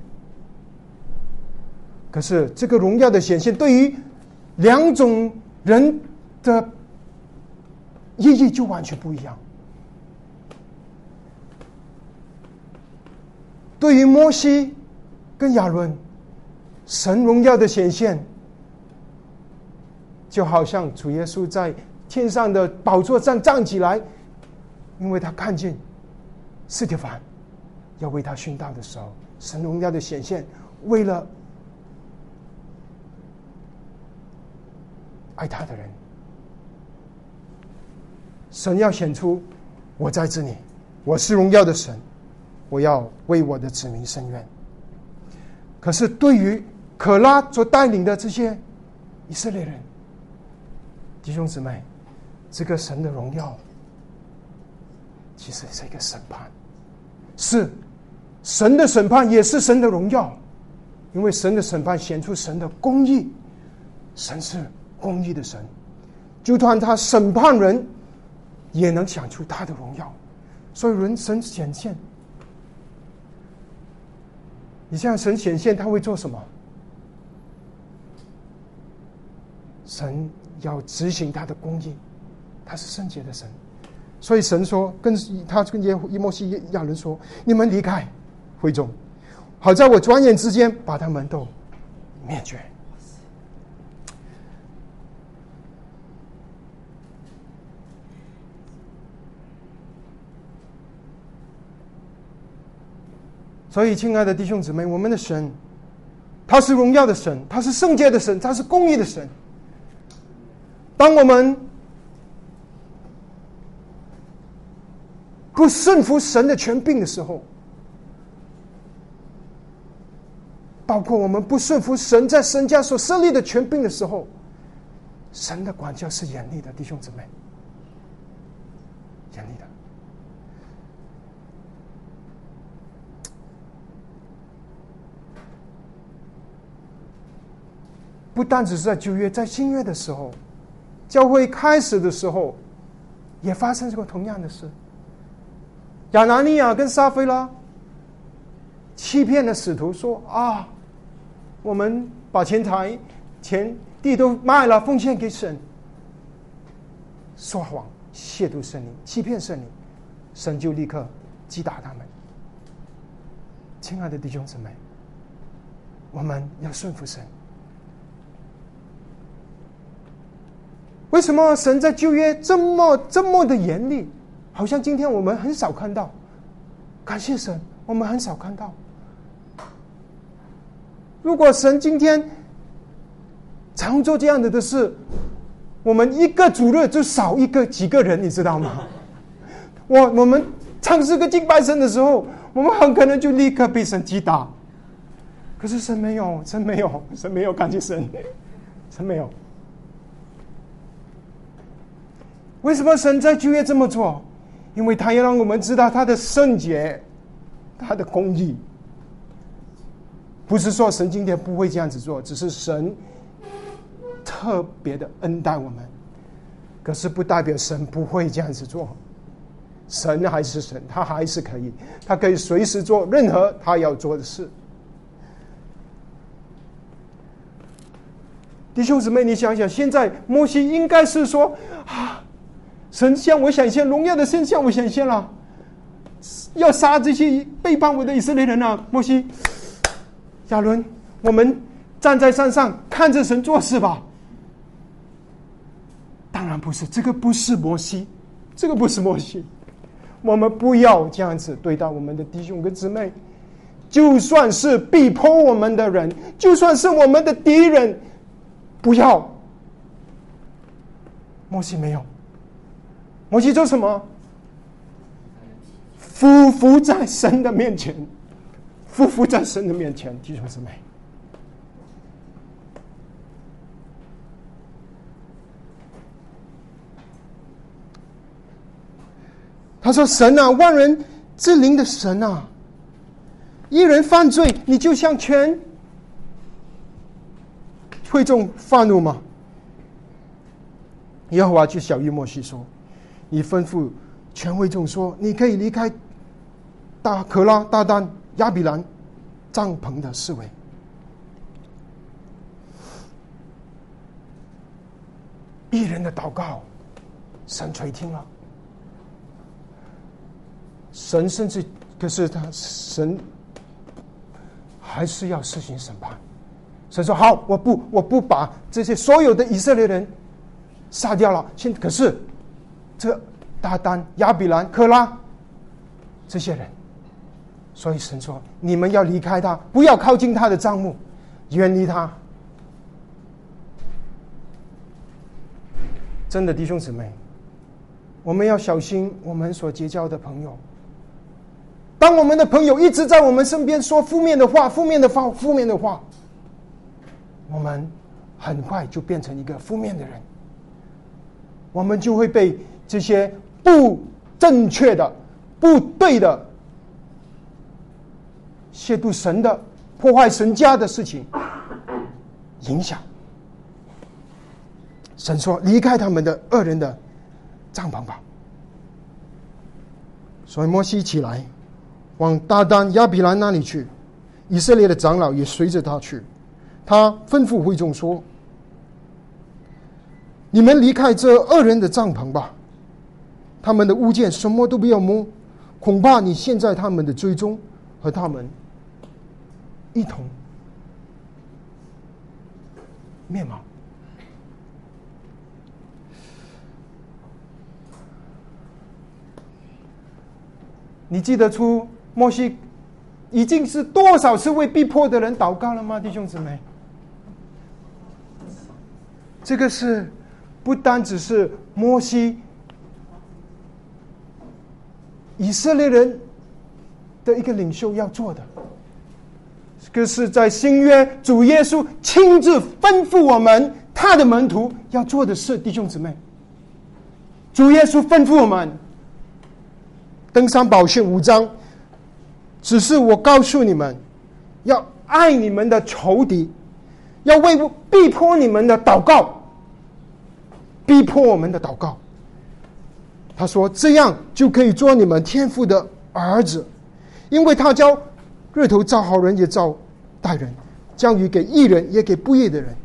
可是这个荣耀的显现对于两种人的意义就完全不一样。对于摩西跟亚伦，神荣耀的显现就好像主耶稣在天上的宝座上站起来，因为他看见司提反要为他殉道的时候，神荣耀的显现，为了爱他的人，神要显出我在这里，我是荣耀的神，我要为我的子民伸冤。可是对于可拉所带领的这些以色列人，弟兄姊妹，这个神的荣耀其实是一个审判，是神的审判，也是神的荣耀。因为神的审判显出神的公义，神是公义的神，就算他审判人也能显出他的荣耀。所以神显现，你像神显现他会做什么？神要执行他的公义，他是圣洁的神。所以神说，跟摩西亚伦说，你们离开会众，好在我转眼之间把他们都灭绝。所以亲爱的弟兄姊妹，我们的神他是荣耀的神，他是圣洁的神，他是公义的神。当我们不顺服神的权柄的时候，包括我们不顺服神在神家所设立的权柄的时候，神的管教是严厉的，弟兄姊妹，严厉的。不单只是在旧约，在新约的时候，教会开始的时候也发生过同样的事。亚拿尼亚跟撒非拉欺骗了使徒，说我们把钱地都卖了，奉献给神，说谎，亵渎圣灵，欺骗圣灵，神就立刻击打他们。亲爱的弟兄姊妹，我们要顺服神。为什么神在旧约这么的严厉？ 好像今天我们很少看到。感谢神，我们很少看到。如果神今天常做这样的事，我们一个主日就少几个人，你知道吗？我们唱诗歌敬拜神的时候，我们很可能就立刻被神击打。可是神没有，神没有，神没有，感谢神，神没有。为什么神在旧约这么做？因为他要让我们知道他的圣洁，他的公义。不是说神今天不会这样子做，只是神特别的恩待我们，可是不代表神不会这样子做。神还是神，他还是可以，他可以随时做任何他要做的事。弟兄姊妹，你想想，现在摩西应该是说神向我显现，荣耀的神向我显现了，要杀这些背叛我的以色列人啊！摩西、亚伦，我们站在山上看着神做事吧。当然不是，这个不是摩西，这个不是摩西。我们不要这样子对待我们的弟兄跟姊妹，就算是逼迫我们的人，就算是我们的敌人，不要。摩西没有，摩西做什么？匍匐在神的面前，匍匐在神的面前，弟兄姊妹。他说：“神啊，万人之灵的神啊，一人犯罪，你就向全会众发怒吗？”耶和华就小谕摩西说：“你吩咐全会众说，你可以离开可拉、大丹、亚比兰帐篷的四围。”一人的祷告，神垂听了。神甚至，可是神还是要施行审判。神说：“好，我不把这些所有的以色列人杀掉了。可是这大丹、亚比兰、可拉这些人，所以神说：你们要离开他，不要靠近他的帐幕，远离他。”真的，弟兄姊妹，我们要小心我们所结交的朋友。当我们的朋友一直在我们身边说负面的话，我们很快就变成一个负面的人，我们就会被这些不正确的、不对的、亵渎神的、破坏神家的事情影响。神说：“离开他们的恶人的帐篷吧。”所以摩西起来，往大丹、亚比兰那里去，以色列的长老也随着他去。他吩咐会众说：“你们离开这恶人的帐篷吧，他们的物件什么都不要摸，恐怕你陷在他们的追踪，和他们一同灭亡。”你记得出摩西已经是多少次为逼迫的人祷告了吗？弟兄姊妹，这个是不单只是摩西以色列人的一个领袖要做的，这个是在新约主耶稣亲自吩咐我们他的门徒要做的事。弟兄姊妹，主耶稣吩咐我们，登山宝训5章，只是我告诉你们，要爱你们的仇敌，要为逼迫你们的祷告，逼迫我们的祷告。他说：“这样就可以做你们天父的儿子，因为他叫日头照好人也照歹人，降雨给义人也给不义的人。”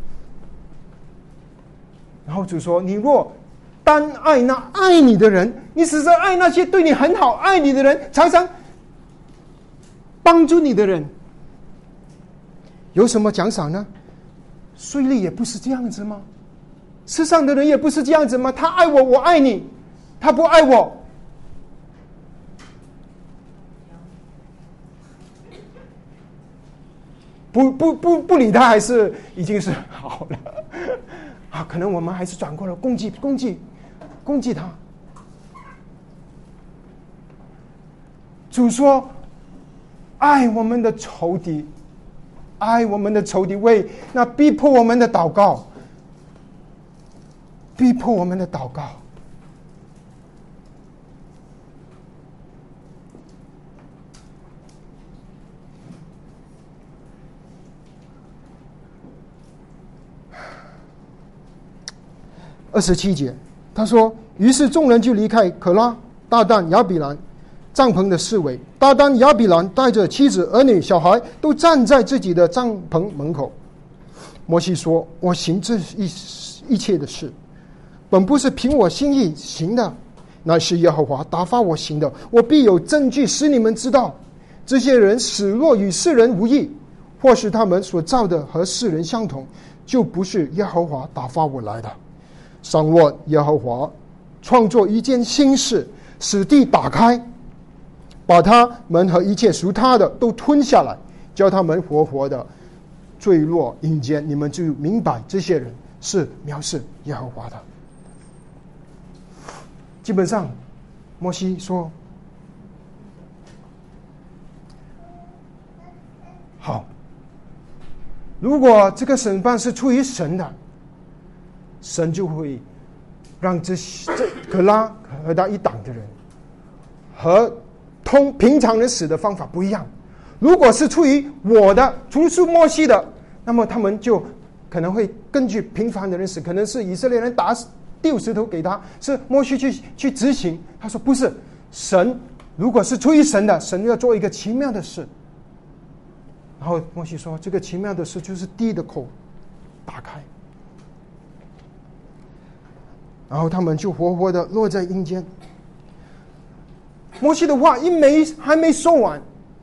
然后主说：“你若单爱那爱你的人，你只是爱那些对你很好、爱你的人，常常帮助你的人，有什么奖赏呢？税吏也不是这样子吗？世上的人也不是这样子吗？他爱我，我爱你；他不爱我， 不理他，还是已经是好了啊？可能我们还是转过来攻击他。主说：“爱我们的仇敌，爱我们的仇敌，为那逼迫我们的祷告，逼迫我们的祷告。”27节，他说：“于是众人就离开可拉、大但、亚比兰帐篷的四围。大但、亚比兰带着妻子、儿女、小孩，都站在自己的帐篷门口。摩西说：我行这一切的事，本不是凭我心意行的，乃是耶和华打发我行的。我必有证据使你们知道，这些人死若与世人无异，或是他们所造的和世人相同，就不是耶和华打发我来的。倘若耶和华创作一件新事，使地打开，把他们和一切属他的都吞下来，叫他们活活的坠落阴间，你们就明白这些人是藐视耶和华的。”基本上摩西说：“好，如果这个审判是出于神的，神就会让这可拉和他一党的人和平常人死的方法不一样。如果是出于我的，出摩西的，那么他们就可能会根据平凡的人死，可能是以色列人丢石头给他，是摩西去执行。他说不是，神如果是出于神的，神要做一个奇妙的事。然后摩西说，这个奇妙的事就是地的口打开，然后他们就活活的落在阴间。摩西的话还没说完，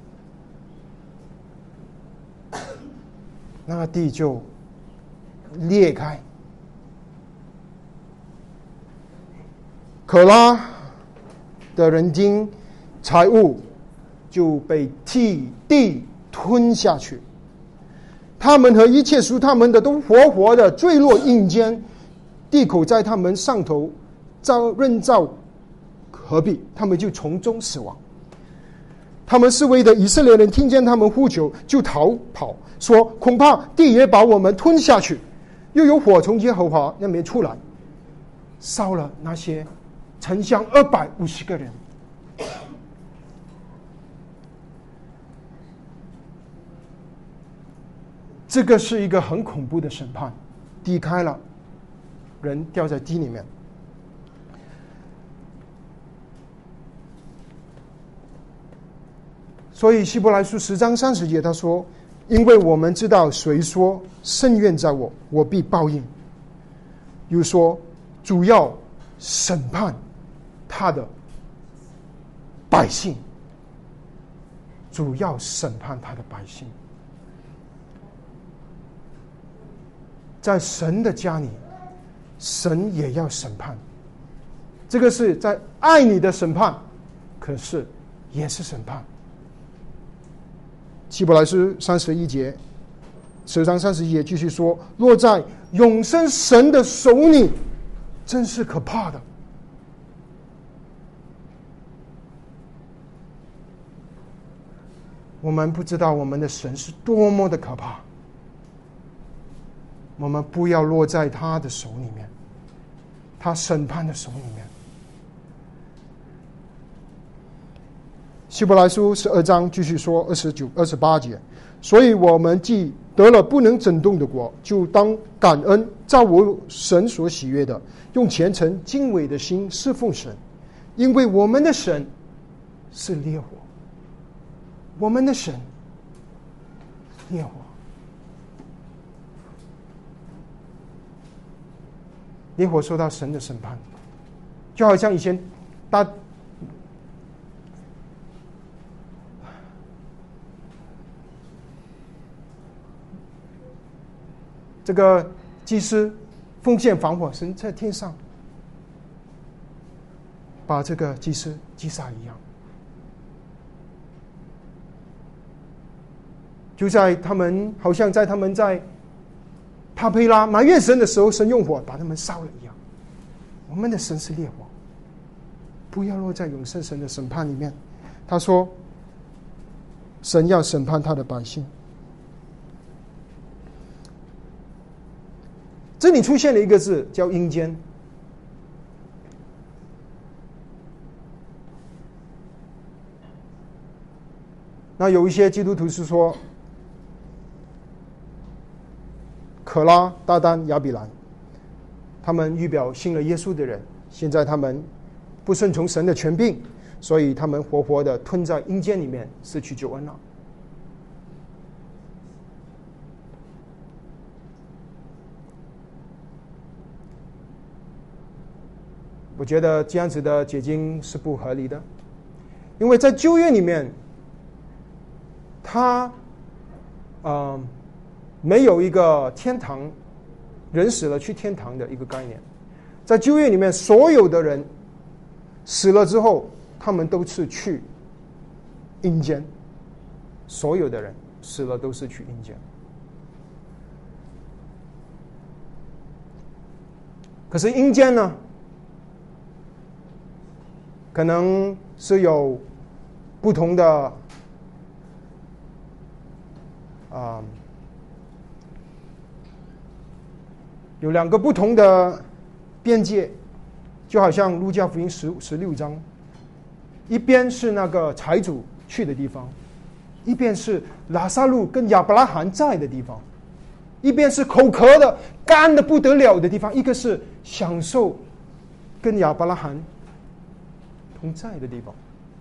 那个地就裂开，可拉的人丁财物就被地吞下去，他们和一切属他们的都活活的坠落阴间，地口在他们上头人造合璧，他们就从中死亡。他们四围的以色列人听见他们呼求，就逃跑，说恐怕地也把我们吞下去。又有火从耶和华那边出来，烧了那些城乡250个人。这个是一个很恐怖的审判，地开了，人掉在地里面。所以希伯来书10章30节他说，因为我们知道谁说甚愿在我，我必报应。又说主要审判他的百姓，主要审判他的百姓。在神的家里，神也要审判，这个是在爱你的审判，可是也是审判。希伯来书31节10章31节继续说，落在永生神的手里，真是可怕的。我们不知道我们的神是多么的可怕，我们不要落在他的手里面，他审判的手里面。希伯来书12章继续说29、28节，所以我们既得了不能震动的国，就当感恩，照我神所喜悦的，用虔诚敬畏的心侍奉神，因为我们的神是烈火，我们的神烈火。烈火受到神的审判，就好像以前这个祭司奉献防火，神在天上把这个祭司击杀一样。 就在他们好像在他们在帕培拉埋怨神的时候，神用火把他们烧了一样。我们的神是烈火，不要落在永生神的审判里面。他说神要审判他的百姓。这里出现了一个字叫阴间。那有一些基督徒是说可拉、大丹、亚比兰，他们预表信了耶稣的人，现在他们不顺从神的权柄，所以他们活活的吞在阴间里面，失去救恩了。我觉得这样子的解经是不合理的，因为在旧约里面，他没有一个天堂，人死了去天堂的一个概念。在旧约里面，所有的人死了之后，他们都是去阴间，所有的人死了都是去阴间。可是阴间呢，可能是有不同的有两个不同的边界，就好像路加福音16章，一边是那个财主去的地方，一边是拉撒路跟亚伯拉罕在的地方，一边是口渴的干的不得了的地方，一个是享受跟亚伯拉罕同在的地方。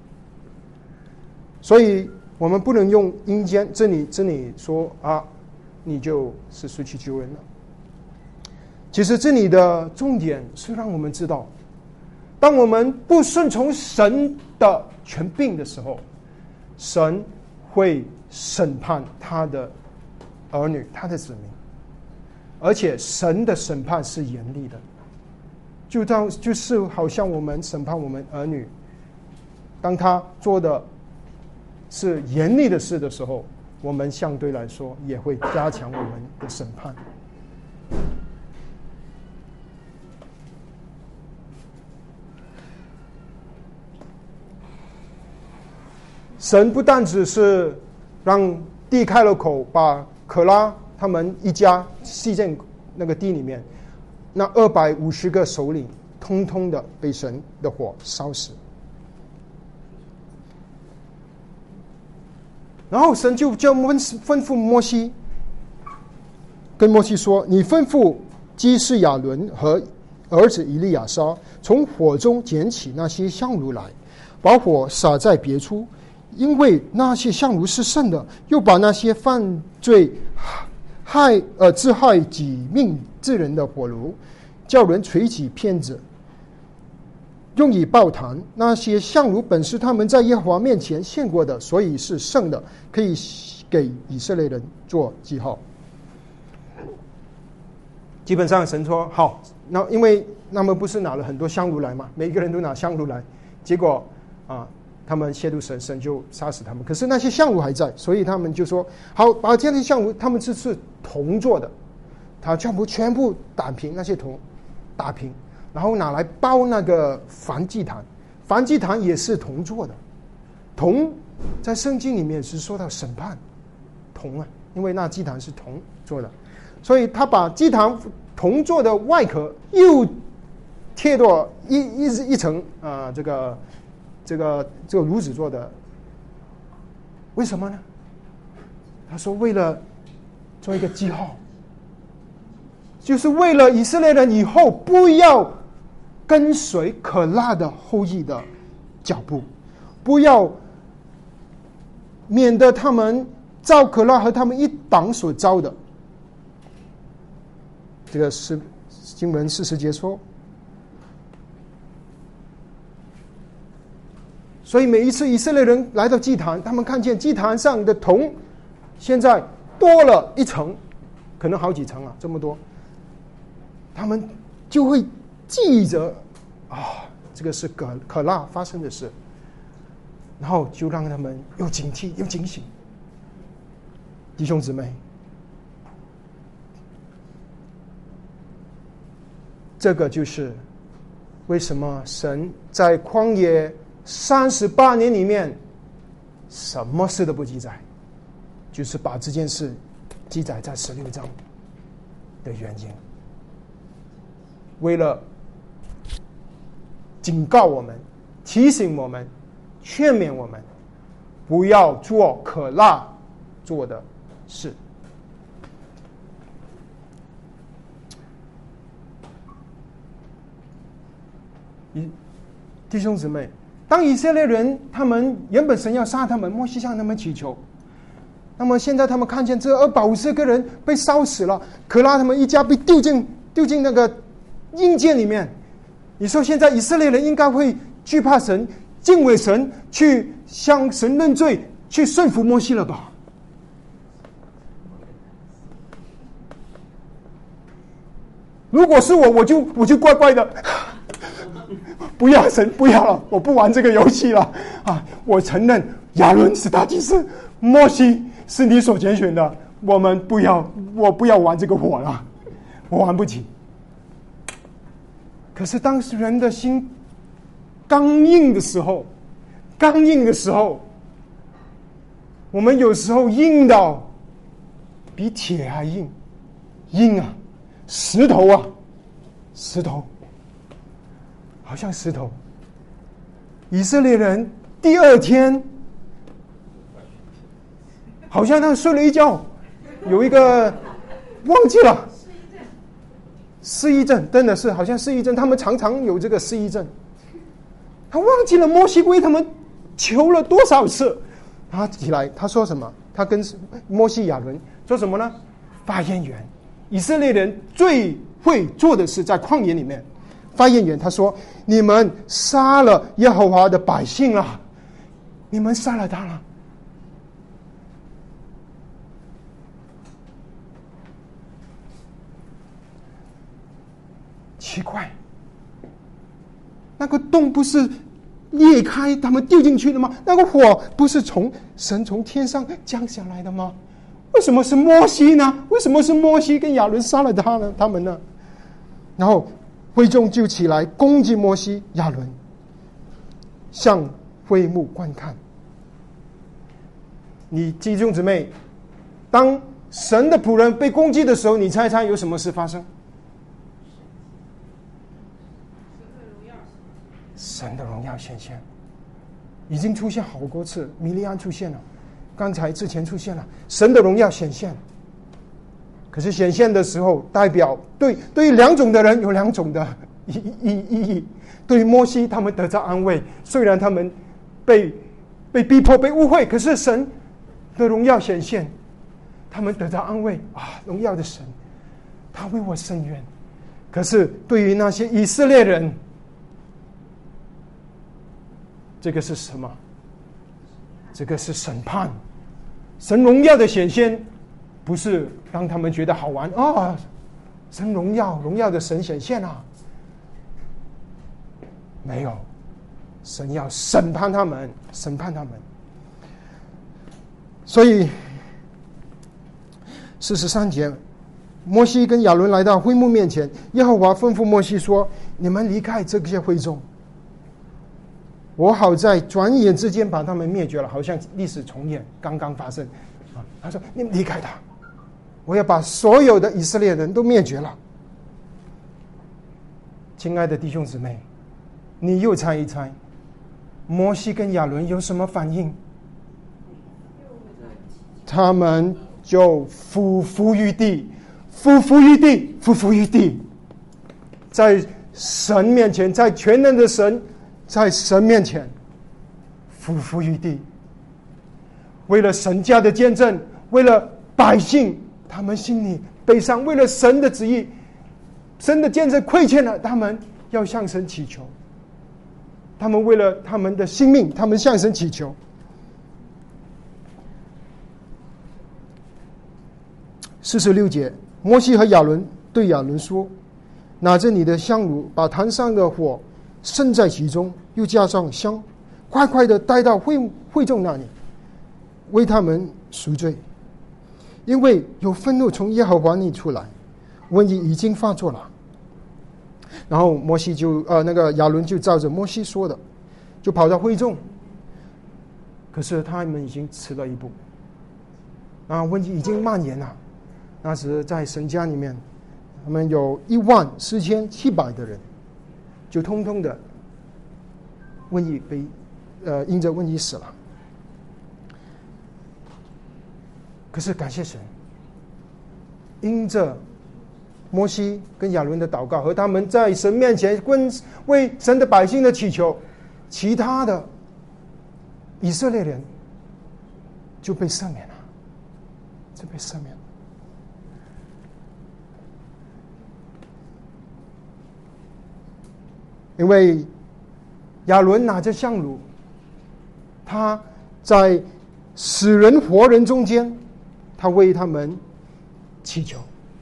所以我们不能用阴间这里说你就是失去救恩了。其实这里的重点是让我们知道，当我们不顺从神的权柄的时候，神会审判他的儿女，他的子民，而且神的审判是严厉的，就是好像我们审判我们儿女，当他做的是严厉的事的时候，我们相对来说也会加强我们的审判。神不但只是让地开了口，把可拉他们一家吸进那个地里面，那250个首领通通的被神的火烧死。然后神就吩咐摩西，跟摩西说：“你吩咐基士亚伦和儿子以利亚撒，从火中捡起那些香炉来，把火撒在别处。因为那些香炉是圣的，又把那些犯罪自害己命之人的火炉，叫人垂起片子，用以报弹。那些香炉本是他们在耶和华面前献过的，所以是圣的，可以给以色列人做记号。”基本上神说好，那因为他们不是拿了很多香炉来嘛，每一个人都拿香炉来，结果他们亵渎神，神就杀死他们。可是那些香炉还在，所以他们就说好，把这些香炉，他们是铜做的，他全部打平，那些铜打平，然后拿来包那个燔祭坛，燔祭坛也是铜做的。铜在圣经里面是说到审判铜因为那祭坛是铜做的，所以他把祭坛铜做的外壳又贴多一层这个炉子做的。为什么呢？他说为了做一个记号，就是为了以色列人以后不要跟随可拉的后裔的脚步，不要免得他们照可拉和他们一党所遭的。这个是经文40节说。所以每一次以色列人来到祭坛，他们看见祭坛上的铜现在多了一层，可能好几层这么多，他们就会记着这个是可拉发生的事，然后就让他们又警惕又警醒。 弟兄姊妹，这个就是为什么神在旷野38年里面什么事都不记载，就是把这件事记载在16章的原因，为了警告我们、提醒我们、劝勉我们，不要做可拉做的事。弟兄姊妹，当以色列人他们原本神要杀他们，摩西向他们祈求，那么现在他们看见这250个人被烧死了，可拉他们一家被丢进那个阴间里面。你说现在以色列人应该会惧怕神、敬畏神，去向神认罪，去顺服摩西了吧？如果是我就乖乖的，不要神，不要了，我不玩这个游戏了啊！我承认亚伦是大祭司，摩西是你所拣选的，我不要玩这个火了，我玩不起。可是当时人的心刚硬的时候，我们有时候硬到比铁还硬啊，石头，好像石头。以色列人第2天，好像他睡了一觉，有一个忘记了。失忆症，真的是好像失忆症，他们常常有这个失忆症。他忘记了摩西为他们求了多少次。他起来，他说什么？他跟摩西亚伦说什么呢？发言员。以色列人最会做的是在旷野里面，发言员他说：“你们杀了耶和华的百姓了，你们杀了他了。”奇怪，那个洞不是裂开他们丢进去的吗？那个火不是神从天上降下来的吗？为什么是摩西呢？为什么是摩西跟亚伦杀了他们呢？然后会众就起来攻击摩西、亚伦，向会幕观看。你弟兄姊妹，当神的仆人被攻击的时候，你猜猜有什么事发生？神的荣耀显现，已经出现好多次。米利安出现了，之前出现了，神的荣耀显现。可是显现的时候，代表对于2种的人有2种的意义。对于摩西，他们得到安慰，虽然他们被逼迫、被误会，可是神的荣耀显现，他们得到安慰啊！荣耀的神，他为我伸冤。可是对于那些以色列人，这个是什么？这个是审判。神荣耀的显现，不是让他们觉得好玩啊！神荣耀的神显现啊！没有，神要审判他们。所以43节，摩西跟亚伦来到会幕面前，耶和华吩咐摩西说：“你们离开这些会众。我好在转眼之间把他们灭绝了，好像历史重演，刚刚发生。”他说：“你们离开他，我要把所有的以色列人都灭绝了。”亲爱的弟兄姊妹，你又猜一猜，摩西跟亚伦有什么反应？他们就俯伏于地，在神面前，在全能的神。在神面前俯伏于地，为了神家的见证，为了百姓他们心里悲伤，为了神的旨意，神的见证亏欠了他们，要向神祈求。他们为了他们的性命，他们向神祈求。46节，摩西和亚伦对亚伦说：“拿着你的香炉，把坛上的火盛在其中，又加上香，快快的带到会众那里，为他们赎罪。” 因为有愤怒从耶和华那里出来，瘟疫已经发作了。然后摩西就那个亚伦就照着摩西说的，就跑到会众。可是他们已经迟了一步，瘟疫已经蔓延了。那时在神家里面，他们有14700的人，就通通的瘟疫因着瘟疫死了。可是感谢神，因着摩西跟亚伦的祷告和他们在神面前为神的百姓的祈求，其他的以色列人就被赦免了，就被赦免了。因为亚伦拿着香炉，他在死人活人中间，他为他们祈求。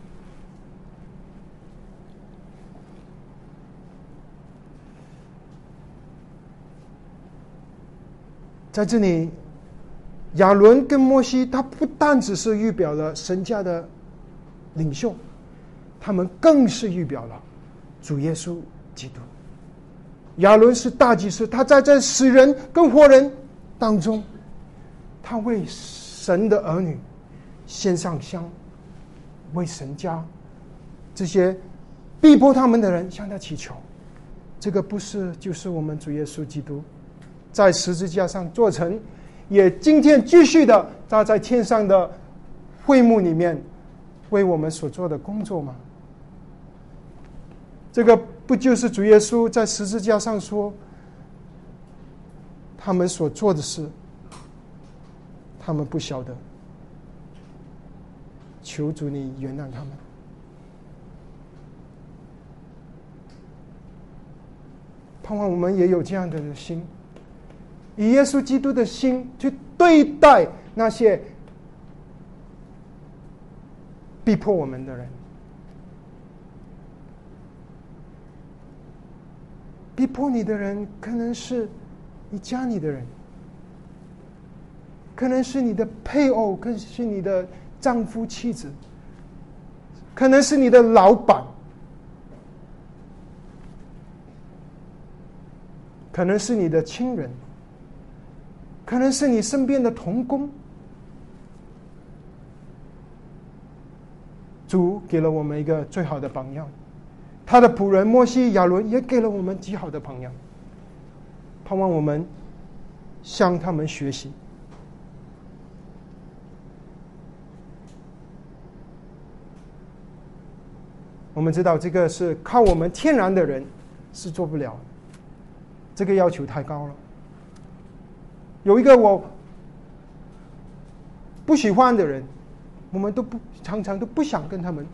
在这里，亚伦跟摩西，他不但只是预表了神家的领袖，他们更是预表了主耶稣基督。亚伦是大祭司，他在死人跟活人当中，他为神的儿女献上香，为神家这些逼迫他们的人向他祈求。这个不是就是我们主耶稣基督在十字架上做成，也今天继续的他在天上的会幕里面为我们所做的工作吗？这个不就是主耶稣在十字架上说他们所做的事，他们不晓得，求主你原谅他们。盼望我们也有这样的心，以耶稣基督的心去对待那些逼迫我们的人。逼迫你的人可能是你家里的人，可能是你的配偶，可能是你的丈夫妻子，可能是你的老板，可能是你的亲人，可能是你身边的同工。主给了我们一个最好的榜样，他的仆人摩西亚伦也给了我们极好的榜样，盼望我们向他们学习。我们知道这个是靠我们天然的人是做不了的，这个要求太高了。有一个我不喜欢的人，我们常常都不想跟他们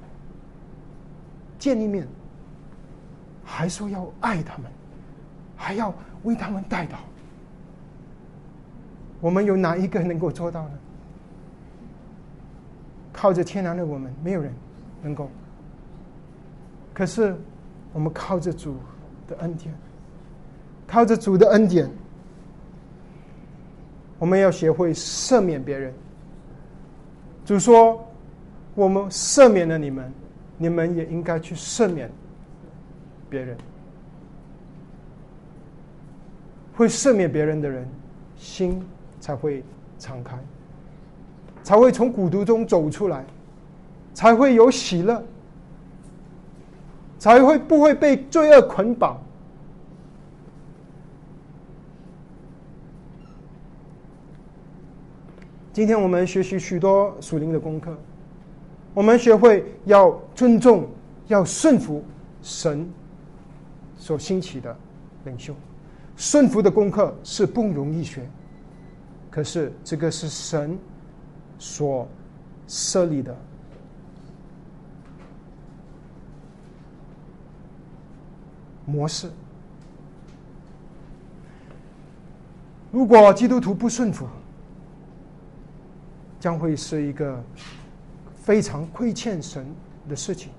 见一面，还说要爱他们，还要为他们代祷。我们有哪一个能够做到呢？靠着天然的我们，没有人能够。可是我们靠着主的恩典，靠着主的恩典，我们要学会赦免别人。主说，我们赦免了你们，你们也应该去赦免别人。会赦免别人的人，心才会敞开，才会从孤独中走出来，才会有喜乐，才会不会被罪恶捆绑。今天我们学习许多属灵的功课，我们学会要尊重，要顺服神所兴起的领袖。顺服的功课是不容易学，可是这个是神所设立的。模式。如果基督徒不顺服，将会是一个非常亏欠神的事情。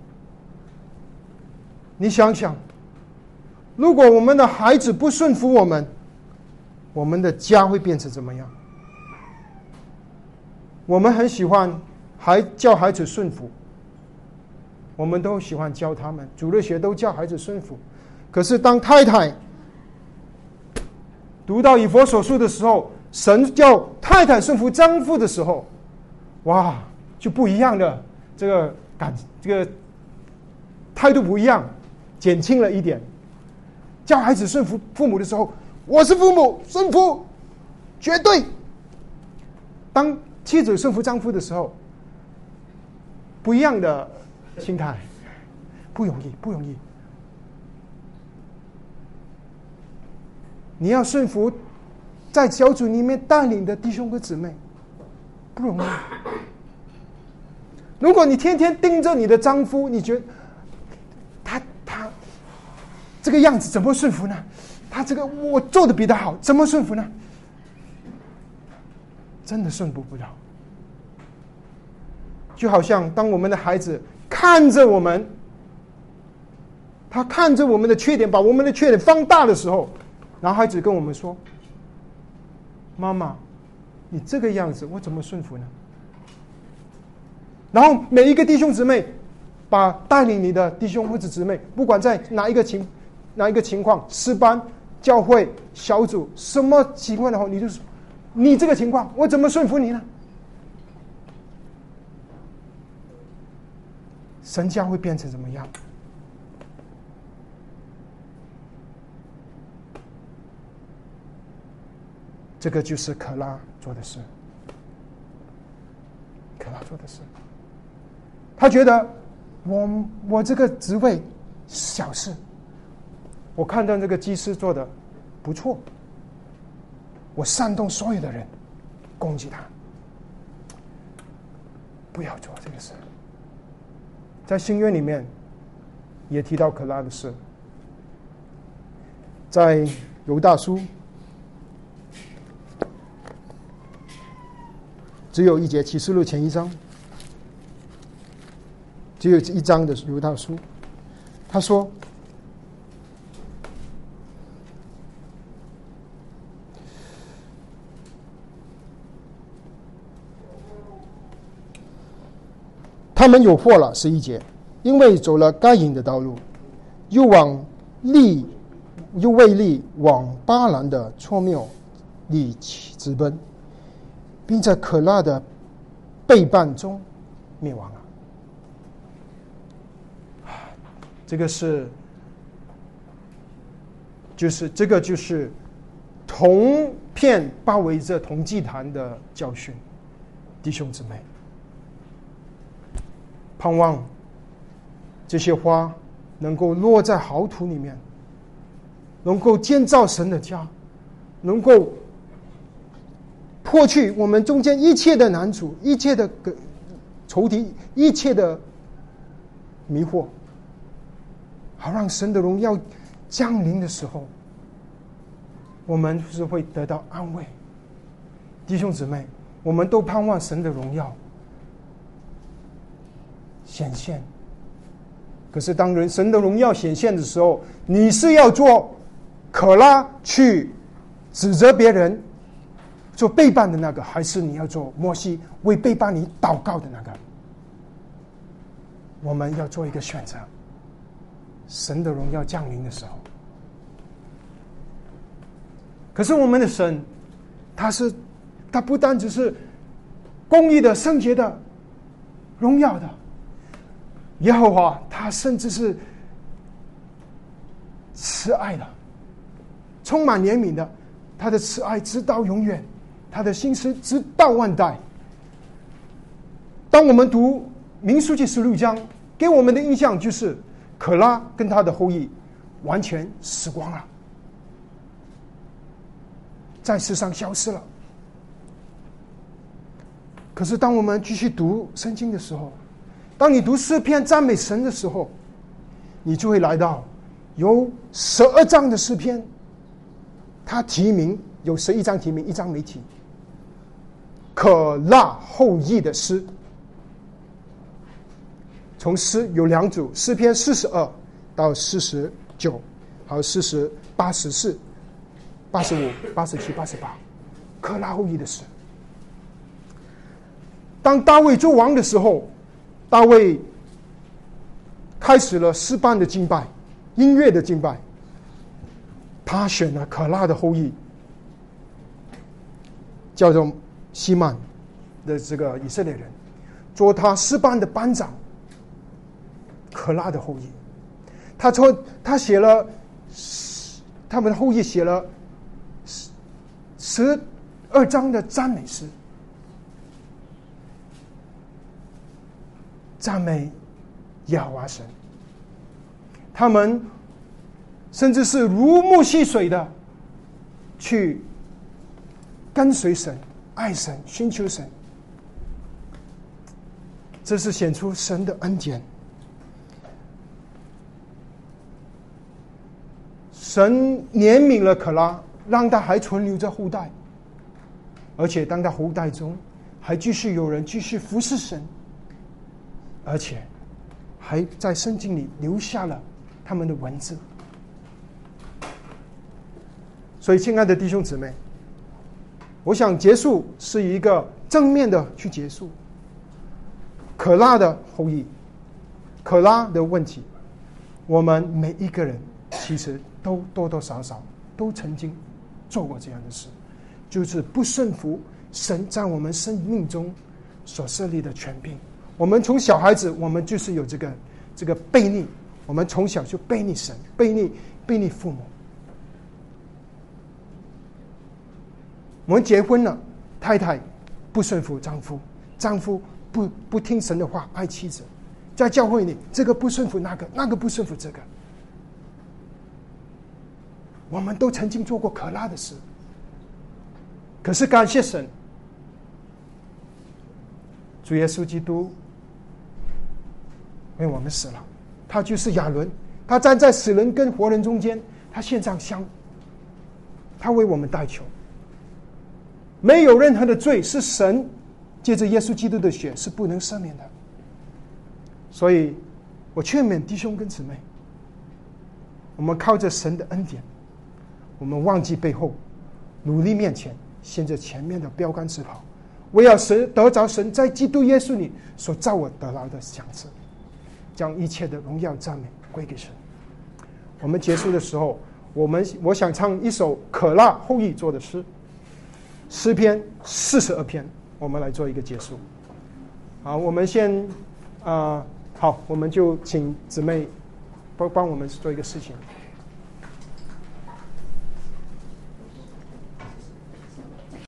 你想想，如果我们的孩子不顺服我们，我们的家会变成怎么样？我们很喜欢还教孩子顺服，我们都喜欢教他们，主日学都教孩子顺服。可是当太太读到以弗所书的时候，神叫太太顺服丈夫的时候，哇，就不一样的，这个态度不一样，减轻了一点。教孩子顺服父母的时候，我是父母，顺服绝对。当妻子顺服丈夫的时候，不一样的心态，不容易，不容易。你要顺服在小组里面带领的弟兄和姊妹，不容易。如果你天天盯着你的丈夫，你觉得他这个样子怎么顺服呢？他这个我做的比他好，怎么顺服呢？真的顺服不了。就好像当我们的孩子看着我们，他看着我们的缺点，把我们的缺点放大的时候，然后孩子跟我们说：“妈妈，你这个样子，我怎么顺服呢？”然后每一个弟兄姊妹，把带领你的弟兄或者姊妹，不管在哪一个情况，诗班、教会、小组，什么情况的话，你就是你这个情况，我怎么顺服你呢？神家会变成怎么样？这个就是可拉做的事。可拉做的事，他觉得我这个职位小事，我看到这个祭司做的不错，我煽动所有的人攻击他，不要做这个事。在新约里面也提到可拉的事，在犹大书只有一节，启示录前一章，只有一章的犹大书，他说他们有祸了，11节，因为走了该隐的道路，又为利往巴兰的错谬里直奔，并在可拉的背叛中灭亡了。这个就是铜片包围着铜祭坛的教训，弟兄姊妹，盼望这些花能够落在好土里面，能够建造神的家，能够破去我们中间一切的难处，一切的仇敌，一切的迷惑，好让神的荣耀降临的时候，我们是会得到安慰。弟兄姊妹，我们都盼望神的荣耀显现。可是当神的荣耀显现的时候，你是要做可拉去指责别人做背叛的那个，还是你要做摩西为背叛你祷告的那个？我们要做一个选择。神的荣耀降临的时候，可是我们的神，他不单只是公义的、圣洁的、荣耀的，耶和华他甚至是慈爱的，充满怜悯的，他的慈爱直到永远，他的心思直到万代。当我们读民数记16章，给我们的印象就是可拉跟他的后裔完全死光了，在世上消失了。可是当我们继续读圣经的时候，当你读诗篇赞美神的时候，你就会来到有12章的诗篇，他提名有11章提名，1章没提，可拉后裔的诗。从诗有2组，诗篇42到49，还有40、84、85、87、88，可拉后裔的诗。 当大卫做王的时候，大卫开始了诗班的敬拜，音乐的敬拜。他选了可拉的后裔，叫做西曼的这个以色列人，做他诗班的班长。可拉的后裔，他写了，他们的后裔写了12章的赞美诗，赞美耶和华神。他们甚至是如沐细水的去跟随神、爱神、寻求神，这是显出神的恩典。神怜悯了可拉，让他还存留着后代，而且当他后代中还继续有人继续服侍神，而且还在圣经里留下了他们的文字。所以亲爱的弟兄姊妹，我想结束是一个正面的去结束。可拉的后裔，可拉的问题，我们每一个人其实都多多少少都曾经做过这样的事，就是不顺服神在我们生命中所设立的权柄。我们从小孩子，我们就是有这个悖逆，我们从小就悖逆神，悖逆父母。我们结婚了，太太不顺服丈夫，丈夫不听神的话，爱妻子。在教会里，这个不顺服那个，那个不顺服这个。我们都曾经做过可拉的事，可是感谢神，主耶稣基督为我们死了，他就是亚伦，他站在死人跟活人中间，他献上香，他为我们代求。没有任何的罪是神借着耶稣基督的血是不能赦免的。所以我劝勉弟兄跟姊妹，我们靠着神的恩典，我们忘记背后，努力面前，先着前面的标杆直跑，为要得着神在基督耶稣里所造我得来的赏赐，将一切的荣耀赞美归给神。我们结束的时候，我想唱一首可拉后裔做的诗，诗篇42篇，我们来做一个结束。好，我们先好，我们就请姊妹帮我们做一个事情。